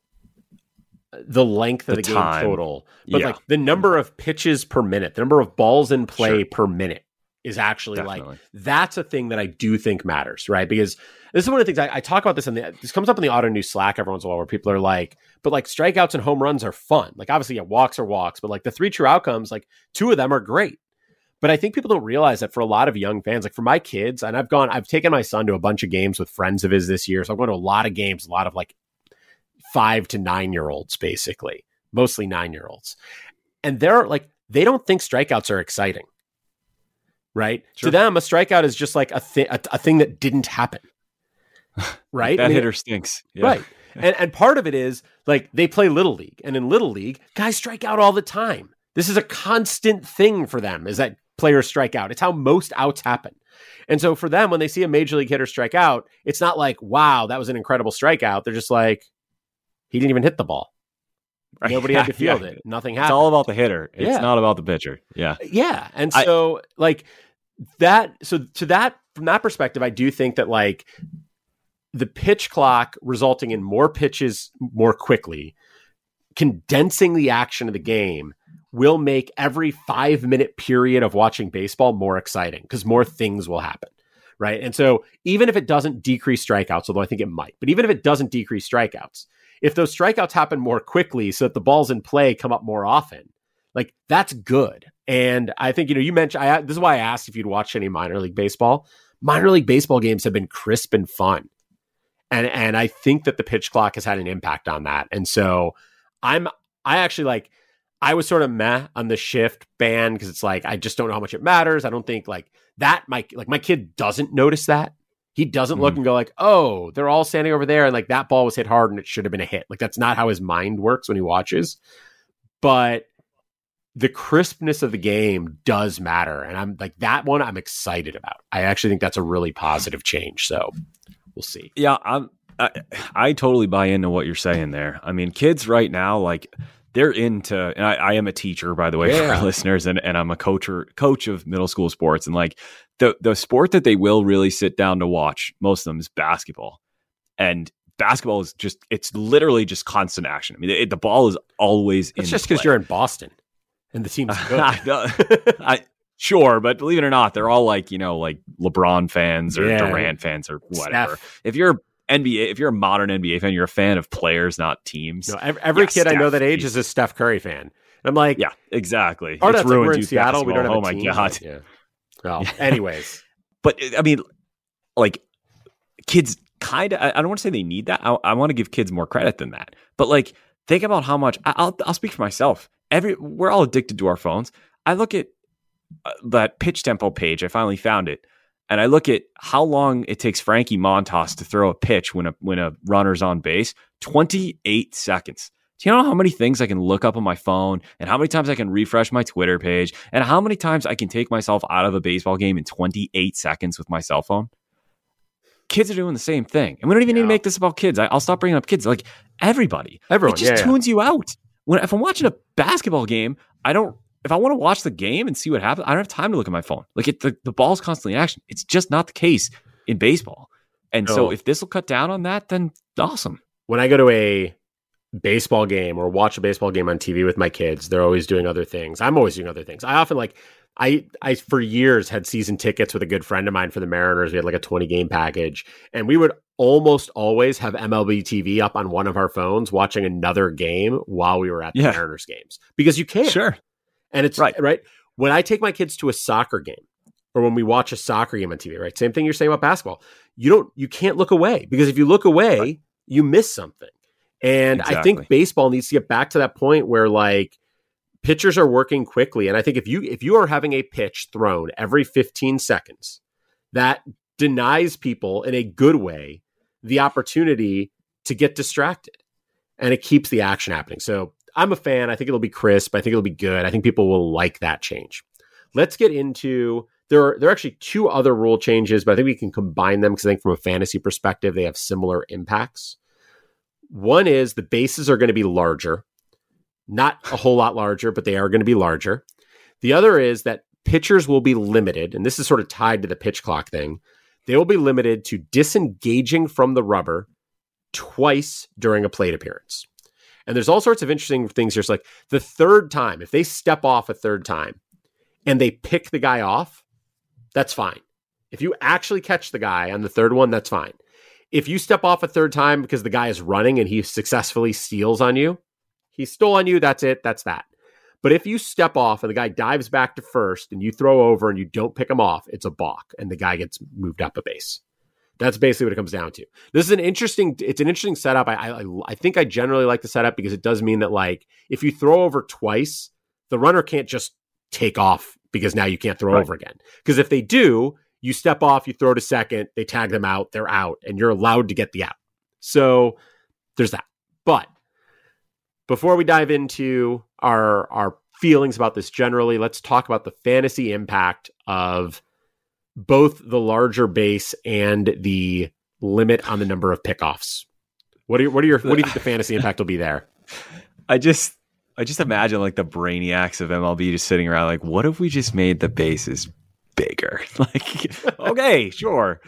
the length of the game time. Total, but the number of pitches per minute, the number of balls in play per minute is actually Definitely. That's a thing that I do think matters, right? Because this is one of the things I talk about this this comes up in the Auto News Slack every once in a while where people are like, but strikeouts and home runs are fun. Obviously, walks are walks, but the three true outcomes, two of them are great. But I think people don't realize that for a lot of young fans, for my kids, and I've taken my son to a bunch of games with friends of his this year. So I've gone to a lot of games, a lot of 5 to 9 year olds, basically, mostly 9-year-olds. And they don't think strikeouts are exciting, right? Sure. To them, a strikeout is just a thing that didn't happen. Right. That hitter stinks. Yeah. Right. And part of it is they play Little League, and in Little League, guys strike out all the time. This is a constant thing for them, is that players strike out. It's how most outs happen. And so for them, when they see a major league hitter strike out, it's not wow, that was an incredible strikeout. They're just he didn't even hit the ball. Right. Nobody had to field it. Nothing happened. It's all about the hitter. It's not about the pitcher. Yeah. Yeah. And so from that perspective, I do think that the pitch clock resulting in more pitches more quickly, condensing the action of the game, will make every 5-minute period of watching baseball more exciting because more things will happen. Right. And so even if it doesn't decrease strikeouts, although I think it might, but even if it doesn't decrease strikeouts, if those strikeouts happen more quickly so that the balls in play come up more often, that's good. And I think, you mentioned, this is why I asked if you'd watched any minor league baseball. Minor league baseball games have been crisp and fun. And I think that the pitch clock has had an impact on that. And so I was sort of meh on the shift ban because it's I just don't know how much it matters. I don't think that my kid doesn't notice that. He doesn't look and go oh, they're all standing over there and that ball was hit hard and it should have been a hit. That's not how his mind works when he watches. But the crispness of the game does matter. And I'm that one I'm excited about. I actually think that's a really positive change. So we'll see. Yeah, I totally buy into what you're saying there. I mean, kids right now, they're into, and I am a teacher, by the way, for our listeners, and I'm a coach of middle school sports. And the sport that they will really sit down to watch, most of them, is basketball. And basketball is it's literally just constant action. I mean, the ball is always in It's just because you're in Boston and the team's good. Sure, but believe it or not, they're all LeBron fans or Durant fans or whatever. Steph. If you're a modern NBA fan, you're a fan of players, not teams. No, every kid Steph, I know that age is a Steph Curry fan. And I'm yeah, exactly. It's ruined we're in Seattle. We don't have a team. Oh my God. Yeah. Well, anyways. But I mean, kids kind of, I don't want to say they need that. I want to give kids more credit than that. But think about how much, I'll speak for myself. We're all addicted to our phones. I look at that pitch tempo page. I finally found it. And I look at how long it takes Frankie Montas to throw a pitch when a runner's on base. 28 seconds. Do you know how many things I can look up on my phone and how many times I can refresh my Twitter page and how many times I can take myself out of a baseball game in 28 seconds with my cell phone? Kids are doing the same thing. And we don't even need to make this about kids. I'll stop bringing up kids. Like everyone. It just tunes you out. If I'm watching a basketball game, if I want to watch the game and see what happens, I don't have time to look at my phone. Like the ball's constantly in action. It's just not the case in baseball. And so if this will cut down on that, then awesome. When I go to a baseball game or watch a baseball game on TV with my kids, they're always doing other things. I'm always doing other things. I often I for years had season tickets with a good friend of mine for the Mariners. We had like a 20 game package, and we would almost always have MLB TV up on one of our phones watching another game while we were at the Mariners games, because you can. Sure. And it's right. When I take my kids to a soccer game or when we watch a soccer game on TV, right? Same thing you're saying about basketball. You can't look away, because if you look away, you miss something. And I think baseball needs to get back to that point where like pitchers are working quickly. And I think if you are having a pitch thrown every 15 seconds, that denies people in a good way the opportunity to get distracted, and it keeps the action happening. So I'm a fan. I think it'll be crisp. I think it'll be good. I think people will like that change. Let's get into, there are actually two other rule changes, but I think we can combine them because I think from a fantasy perspective, they have similar impacts. One is the bases are going to be larger, not a whole lot larger, but they are going to be larger. The other is that pitchers will be limited, and this is sort of tied to the pitch clock thing. They will be limited to disengaging from the rubber twice during a plate appearance. And there's all sorts of interesting things here. It's like the third time, if they step off a third time and they pick the guy off, that's fine. If you actually catch the guy on the third one, that's fine. If you step off a third time because the guy is running and he successfully steals on you, he stole on you, that's it, that's that. But if you step off and the guy dives back to first and you throw over and you don't pick him off, it's a balk and the guy gets moved up a base. That's basically what it comes down to. This is an interesting setup. I think I generally like the setup because it does mean that like if you throw over twice, the runner can't just take off because now you can't throw over again. Because if they do, you step off, you throw to second, they tag them out, they're out, and you're allowed to get the out. So there's that. But before we dive into our feelings about this generally, let's talk about the fantasy impact of both the larger base and the limit on the number of pickoffs. What do you think the fantasy impact will be there? I just imagine like the brainiacs of MLB just sitting around like, what if we just made the bases bigger? Like, okay, sure.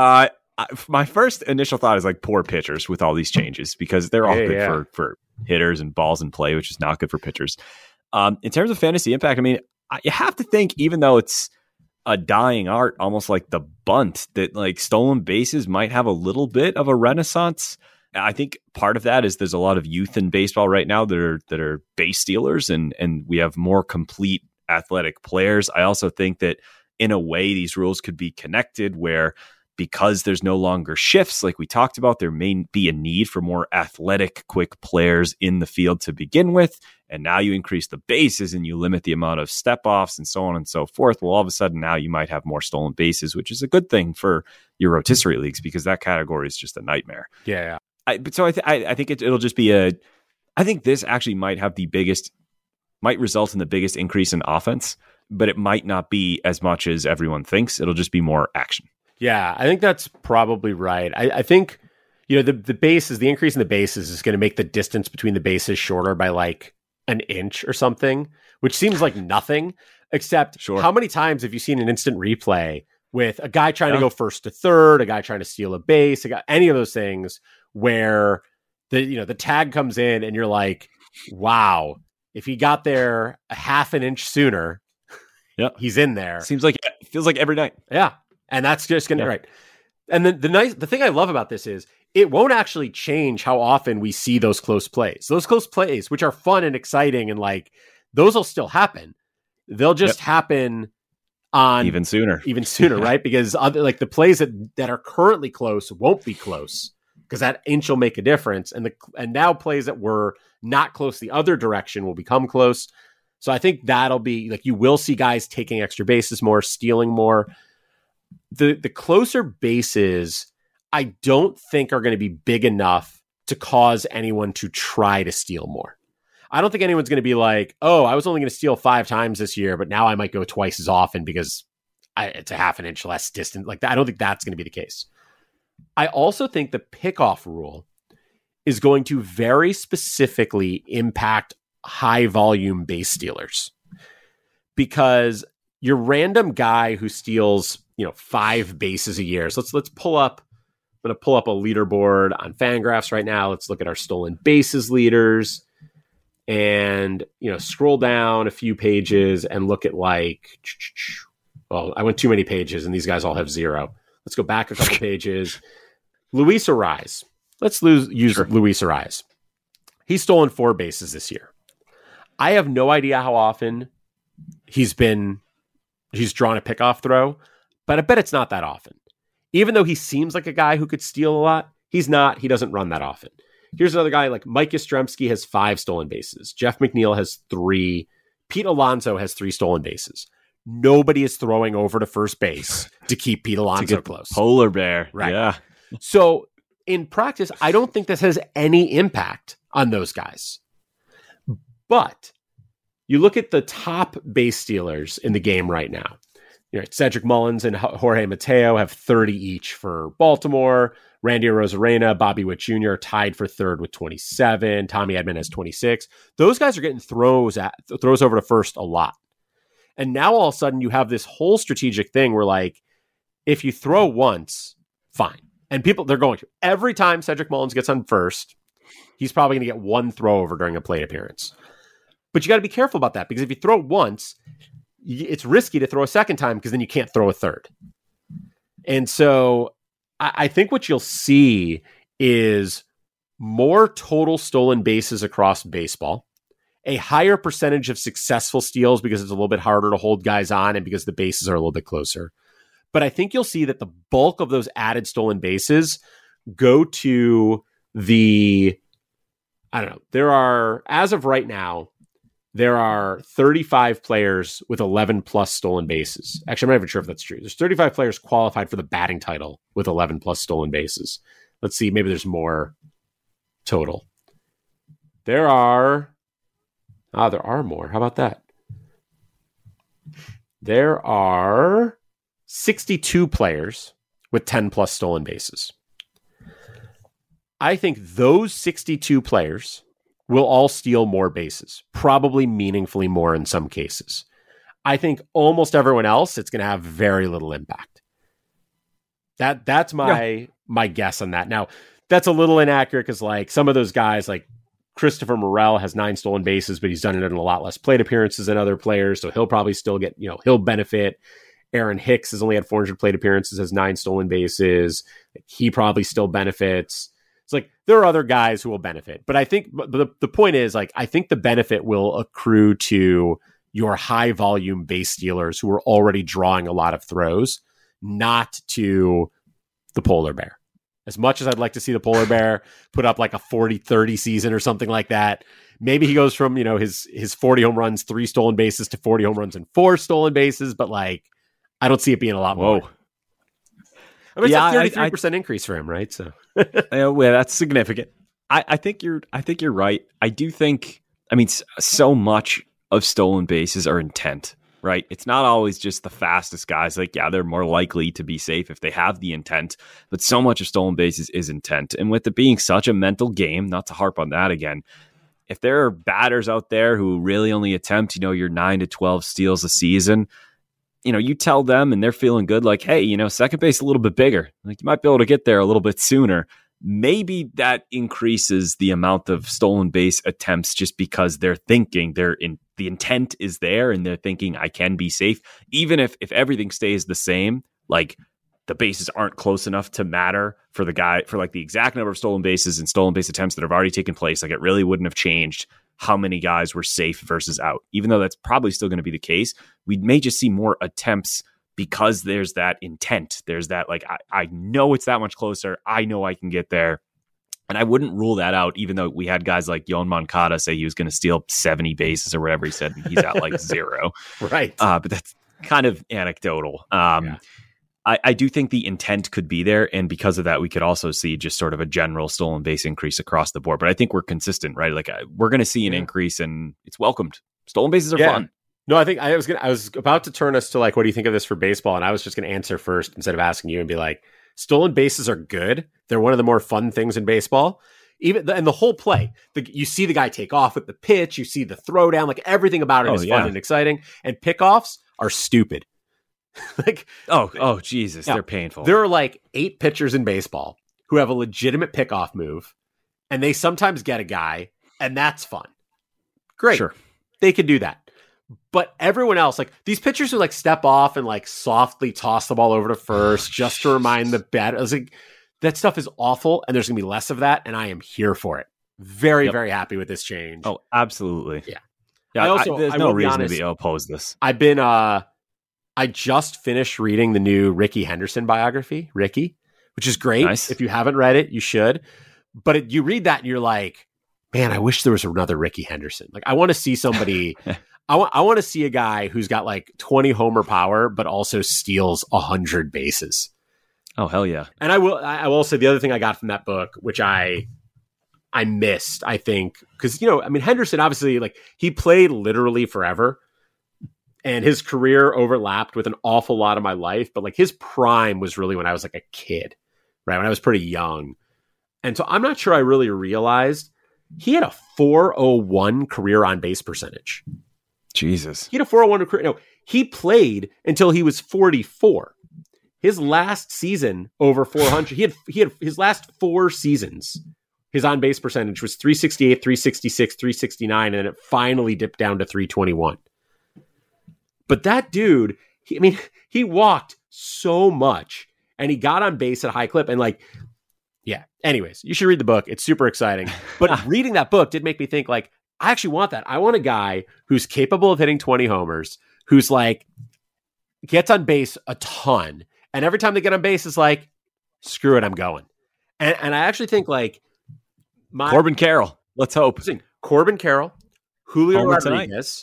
My first initial thought is like poor pitchers with all these changes, because they're all good for hitters and balls in play, which is not good for pitchers. In terms of fantasy impact, I mean, you have to think, even though it's a dying art, almost like the bunt, that like stolen bases might have a little bit of a renaissance. I think part of that is there's a lot of youth in baseball right now that are base stealers, and we have more complete athletic players. I also think that in a way these rules could be connected, where because there's no longer shifts like we talked about, there may be a need for more athletic, quick players in the field to begin with. And now you increase the bases and you limit the amount of step-offs and so on and so forth. Well, all of a sudden now you might have more stolen bases, which is a good thing for your rotisserie leagues, because that category is just a nightmare. Yeah. I think it'll just be I think this actually might result in the biggest increase in offense, but it might not be as much as everyone thinks. It'll just be more action. Yeah, I think that's probably right. I think, the bases, the increase in the bases is going to make the distance between the bases shorter by like an inch or something, which seems like nothing, except how many times have you seen an instant replay with a guy trying to go first to third, a guy trying to steal a base, any of those things where the tag comes in and you're like, wow, if he got there a half an inch sooner, he's in there. It feels like every night. Yeah. And that's just going to right. And then the thing I love about this is it won't actually change how often we see those close plays. Those close plays, which are fun and exciting, and like those will still happen. They'll just happen on even sooner, right? Because other like the plays that are currently close won't be close, because that inch will make a difference. And now plays that were not close the other direction will become close. So I think that'll be like, you will see guys taking extra bases more, stealing more. The closer bases, I don't think are going to be big enough to cause anyone to try to steal more. I don't think anyone's going to be like, oh, I was only going to steal 5 times this year, but now I might go twice as often because it's a half an inch less distant. Like that, I don't think that's going to be the case. I also think the pickoff rule is going to very specifically impact high volume base stealers, because your random guy who steals, 5 bases a year. So let's pull up. I'm going to pull up a leaderboard on Fangraphs right now. Let's look at our stolen bases leaders and, scroll down a few pages and look at I went too many pages and these guys all have 0. Let's go back a couple pages. Luis Arraez. Let's use Luis Arraez. He's stolen 4 bases this year. I have no idea how often he's drawn a pickoff throw, but I bet it's not that often. Even though he seems like a guy who could steal a lot, he's not. He doesn't run that often. Here's another guy like Mike Yastrzemski has 5 stolen bases. Jeff McNeil has 3. Pete Alonso has 3 stolen bases. Nobody is throwing over to first base to keep Pete Alonso close. Polar bear. Right. Yeah. So in practice, I don't think this has any impact on those guys. But you look at the top base stealers in the game right now. Cedric Mullins and Jorge Mateo have 30 each for Baltimore. Randy Arozarena, Bobby Witt Jr. are tied for 3rd with 27. Tommy Edman has 26. Those guys are getting throws over to first a lot. And now all of a sudden you have this whole strategic thing where, like, if you throw once, fine. And they're going to. Every time Cedric Mullins gets on first, he's probably going to get 1 throw over during a plate appearance. But you got to be careful about that, because if you throw once, it's risky to throw a second time, because then you can't throw a third. And so I think what you'll see is more total stolen bases across baseball, a higher percentage of successful steals because it's a little bit harder to hold guys on and because the bases are a little bit closer. But I think you'll see that the bulk of those added stolen bases go to as of right now, there are 35 players with 11 plus stolen bases. Actually, I'm not even sure if that's true. There's 35 players qualified for the batting title with 11 plus stolen bases. Let's see. Maybe there's more total. There are more. How about that? There are 62 players with 10 plus stolen bases. I think those 62 players will all steal more bases, probably meaningfully more in some cases. I think almost everyone else, it's going to have very little impact. That's my guess on that. Now, that's a little inaccurate, because like some of those guys, like Christopher Morel has 9 stolen bases, but he's done it in a lot less plate appearances than other players, so he'll probably still get, he'll benefit. Aaron Hicks has only had 400 plate appearances, has 9 stolen bases. He probably still benefits. It's like there are other guys who will benefit, but I think the point is, like, I think the benefit will accrue to your high volume base stealers who are already drawing a lot of throws, not to the polar bear. As much as I'd like to see the polar bear put up like a 40-30 season or something like that, maybe he goes from, his 40 home runs, 3 stolen bases to 40 home runs and 4 stolen bases, but like, I don't see it being a lot more. I mean, it's a 33% increase for him, right? So, yeah, that's significant. I think you're right. I do think, so much of stolen bases are intent, right? It's not always just the fastest guys. Like, yeah, they're more likely to be safe if they have the intent, but so much of stolen bases is intent. And with it being such a mental game, not to harp on that again, if there are batters out there who really only attempt, your 9 to 12 steals a season, you tell them and they're feeling good, like, hey, second base a little bit bigger. Like, you might be able to get there a little bit sooner. Maybe that increases the amount of stolen base attempts just because they're thinking the intent is there and they're thinking I can be safe. Even if everything stays the same, like the bases aren't close enough to matter for the guy, for like the exact number of stolen bases and stolen base attempts that have already taken place. Like, it really wouldn't have changed how many guys were safe versus out, even though that's probably still going to be the case. We may just see more attempts because there's that intent. There's that, like, I know it's that much closer. I know I can get there. And I wouldn't rule that out, even though we had guys like Yoan Moncada say he was going to steal 70 bases or whatever he said. He's at like 0. Right. But that's kind of anecdotal. I do think the intent could be there. And because of that, we could also see just sort of a general stolen base increase across the board. But I think we're consistent, right? Like we're going to see an increase and it's welcomed. Stolen bases are fun. No, I think I was about to turn us to like, what do you think of this for baseball? And I was just going to answer first instead of asking you and be like, stolen bases are good. They're one of the more fun things in baseball. And the whole play, you see the guy take off with the pitch, you see the throwdown, like everything about it is fun and exciting. And pickoffs are stupid. Like, Jesus, now, they're painful. There are like 8 pitchers in baseball who have a legitimate pickoff move, and they sometimes get a guy, and that's fun. Great, sure, they could do that. But everyone else, like these pitchers who like step off and like softly toss the ball over to first just to remind the bat, I was like, that stuff is awful, and there's gonna be less of that, and I am here for it. Very, very happy with this change. Oh, absolutely. Yeah. There's no reason to be opposed this. I just finished reading the new Ricky Henderson biography, Ricky, which is great. Nice. If you haven't read it, you should. But you read that and you're like, man, I wish there was another Ricky Henderson. Like, I want to see somebody. I want to see a guy who's got like 20 homer power, but also steals 100 bases. Oh, hell yeah. And I will say the other thing I got from that book, which I missed, I think, because, Henderson, obviously, like, he played literally forever. And his career overlapped with an awful lot of my life. But like his prime was really when I was like a kid, right? When I was pretty young. And so I'm not sure I really realized he had a 401 career on base percentage. Jesus. He had a 401 career. No, he played until he was 44. His last season over 400, he had his last 4 seasons. His on base percentage was 368, 366, 369, and then it finally dipped down to 321. But that dude, he walked so much and he got on base at a high clip and like, yeah. Anyways, you should read the book. It's super exciting. But reading that book did make me think like, I actually want that. I want a guy who's capable of hitting 20 homers, who's like, gets on base a ton. And every time they get on base is like, screw it, I'm going. And I actually think like Corbin Carroll. Let's hope. Corbin Carroll, Julio Homer Rodriguez. Tonight.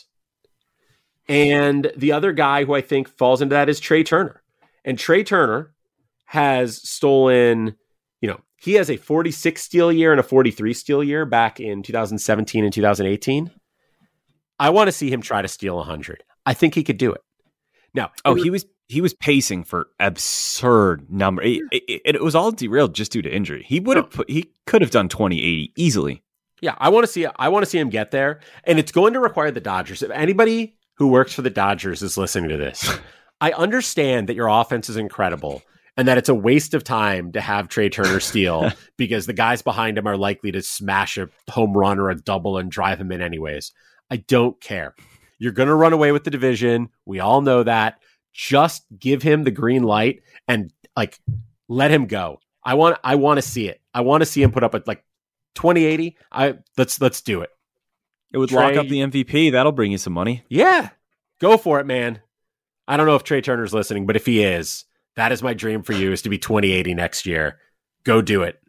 And the other guy who I think falls into that is Trey Turner. And Trey Turner has stolen, he has a 46 steal year and a 43 steal year back in 2017 and 2018. I want to see him try to steal 100. I think he could do it. Now, he was pacing for absurd number. It was all derailed just due to injury. He could have done 2080 easily. Yeah, I want to see him get there, and it's going to require the Dodgers. If anybody who works for the Dodgers is listening to this, I understand that your offense is incredible and that it's a waste of time to have Trey Turner steal because the guys behind him are likely to smash a home run or a double and drive him in anyways. I don't care. You're going to run away with the division. We all know that. Just give him the green light and like let him go. I want to see it. I want to see him put up at like 2080. Let's do it. It would lock up the MVP. That'll bring you some money. Yeah. Go for it, man. I don't know if Trey Turner's listening, but if he is, that is my dream for you, is to be 2080 next year. Go do it.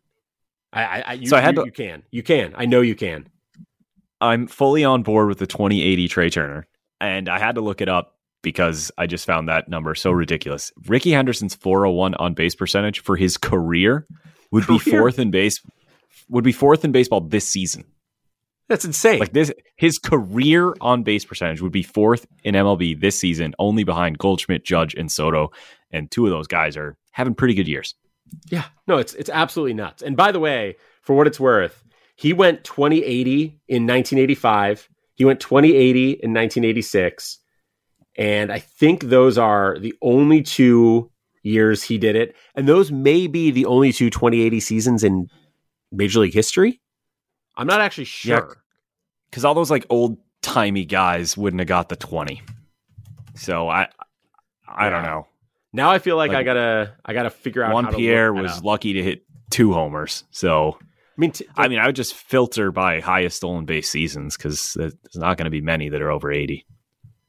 You can. I know you can. I'm fully on board with the 2080 Trey Turner, and I had to look it up because I just found that number so ridiculous. Ricky Henderson's 401 on base percentage for his career would be fourth in baseball this season. That's insane. Like this, his career on base percentage would be 4th in MLB this season, only behind Goldschmidt, Judge, and Soto. And 2 of those guys are having pretty good years. Yeah, no, it's absolutely nuts. And by the way, for what it's worth, he went 2080 in 1985. He went 2080 in 1986. And I think those are the only 2 years he did it. And those may be the only 2 2080 seasons in Major League history. I'm not actually sure. Because all those like old timey guys wouldn't have got the 20. So I don't know. Now I feel like I gotta figure out. Juan Pierre was lucky to hit 2 homers. So I would just filter by highest stolen base seasons because there's not going to be many that are over 80.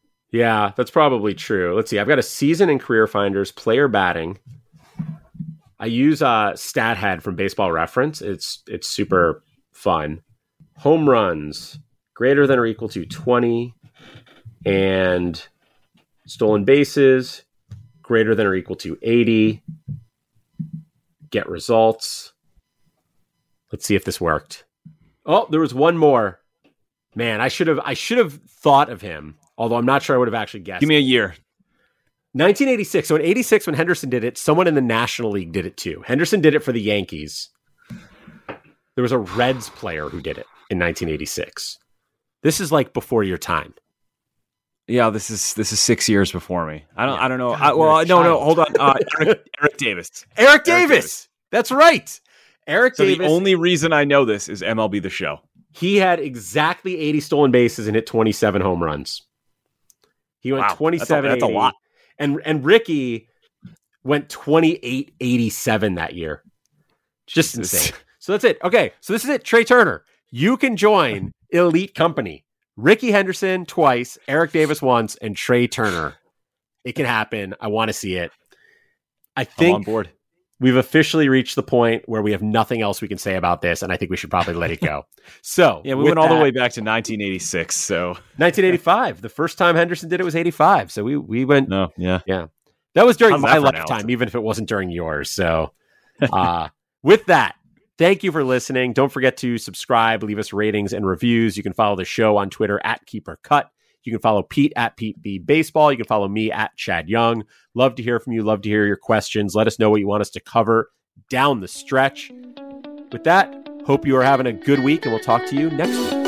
Yeah, that's probably true. Let's see. I've got a season in Career Finders, player batting. I use StatHead from Baseball Reference. It's super fun. Home runs greater than or equal to 20, and stolen bases greater than or equal to 80. Get results. Let's see if this worked. Oh, there was one more. Man, I should have thought of him, although I'm not sure I would have actually guessed. Give me a year. 1986. So in 86, when Henderson did it, someone in the National League did it too. Henderson did it for the Yankees. There was a Reds player who did it in 1986. This is like before your time. Yeah, this is 6 years before me. I don't know. God, No, hold on. Eric Davis. Eric Davis. That's right. Eric So Davis. the only reason I know this is MLB The Show. He had exactly 80 stolen bases and hit 27 home runs. He went 27. That's a lot. And Ricky went 28-87 that year. Just insane. So that's it. Okay, so this is it. Trey Turner. You can join Elite Company. Ricky Henderson twice, Eric Davis once, and Trey Turner. It can happen. I want to see it. I think I'm on board. We've officially reached the point where we have nothing else we can say about this, and I think we should probably let it go. So yeah, we went all the way back to 1986. So 1985. The first time Henderson did it was 85. So we went. No, yeah. That was during How's my that for lifetime, even if it wasn't during yours. So with that, thank you for listening. Don't forget to subscribe, leave us ratings and reviews. You can follow the show on Twitter at KeeperCut. You can follow Pete at Pete B Baseball. You can follow me at Chad Young. Love to hear from you. Love to hear your questions. Let us know what you want us to cover down the stretch. With that, hope you are having a good week, and we'll talk to you next week.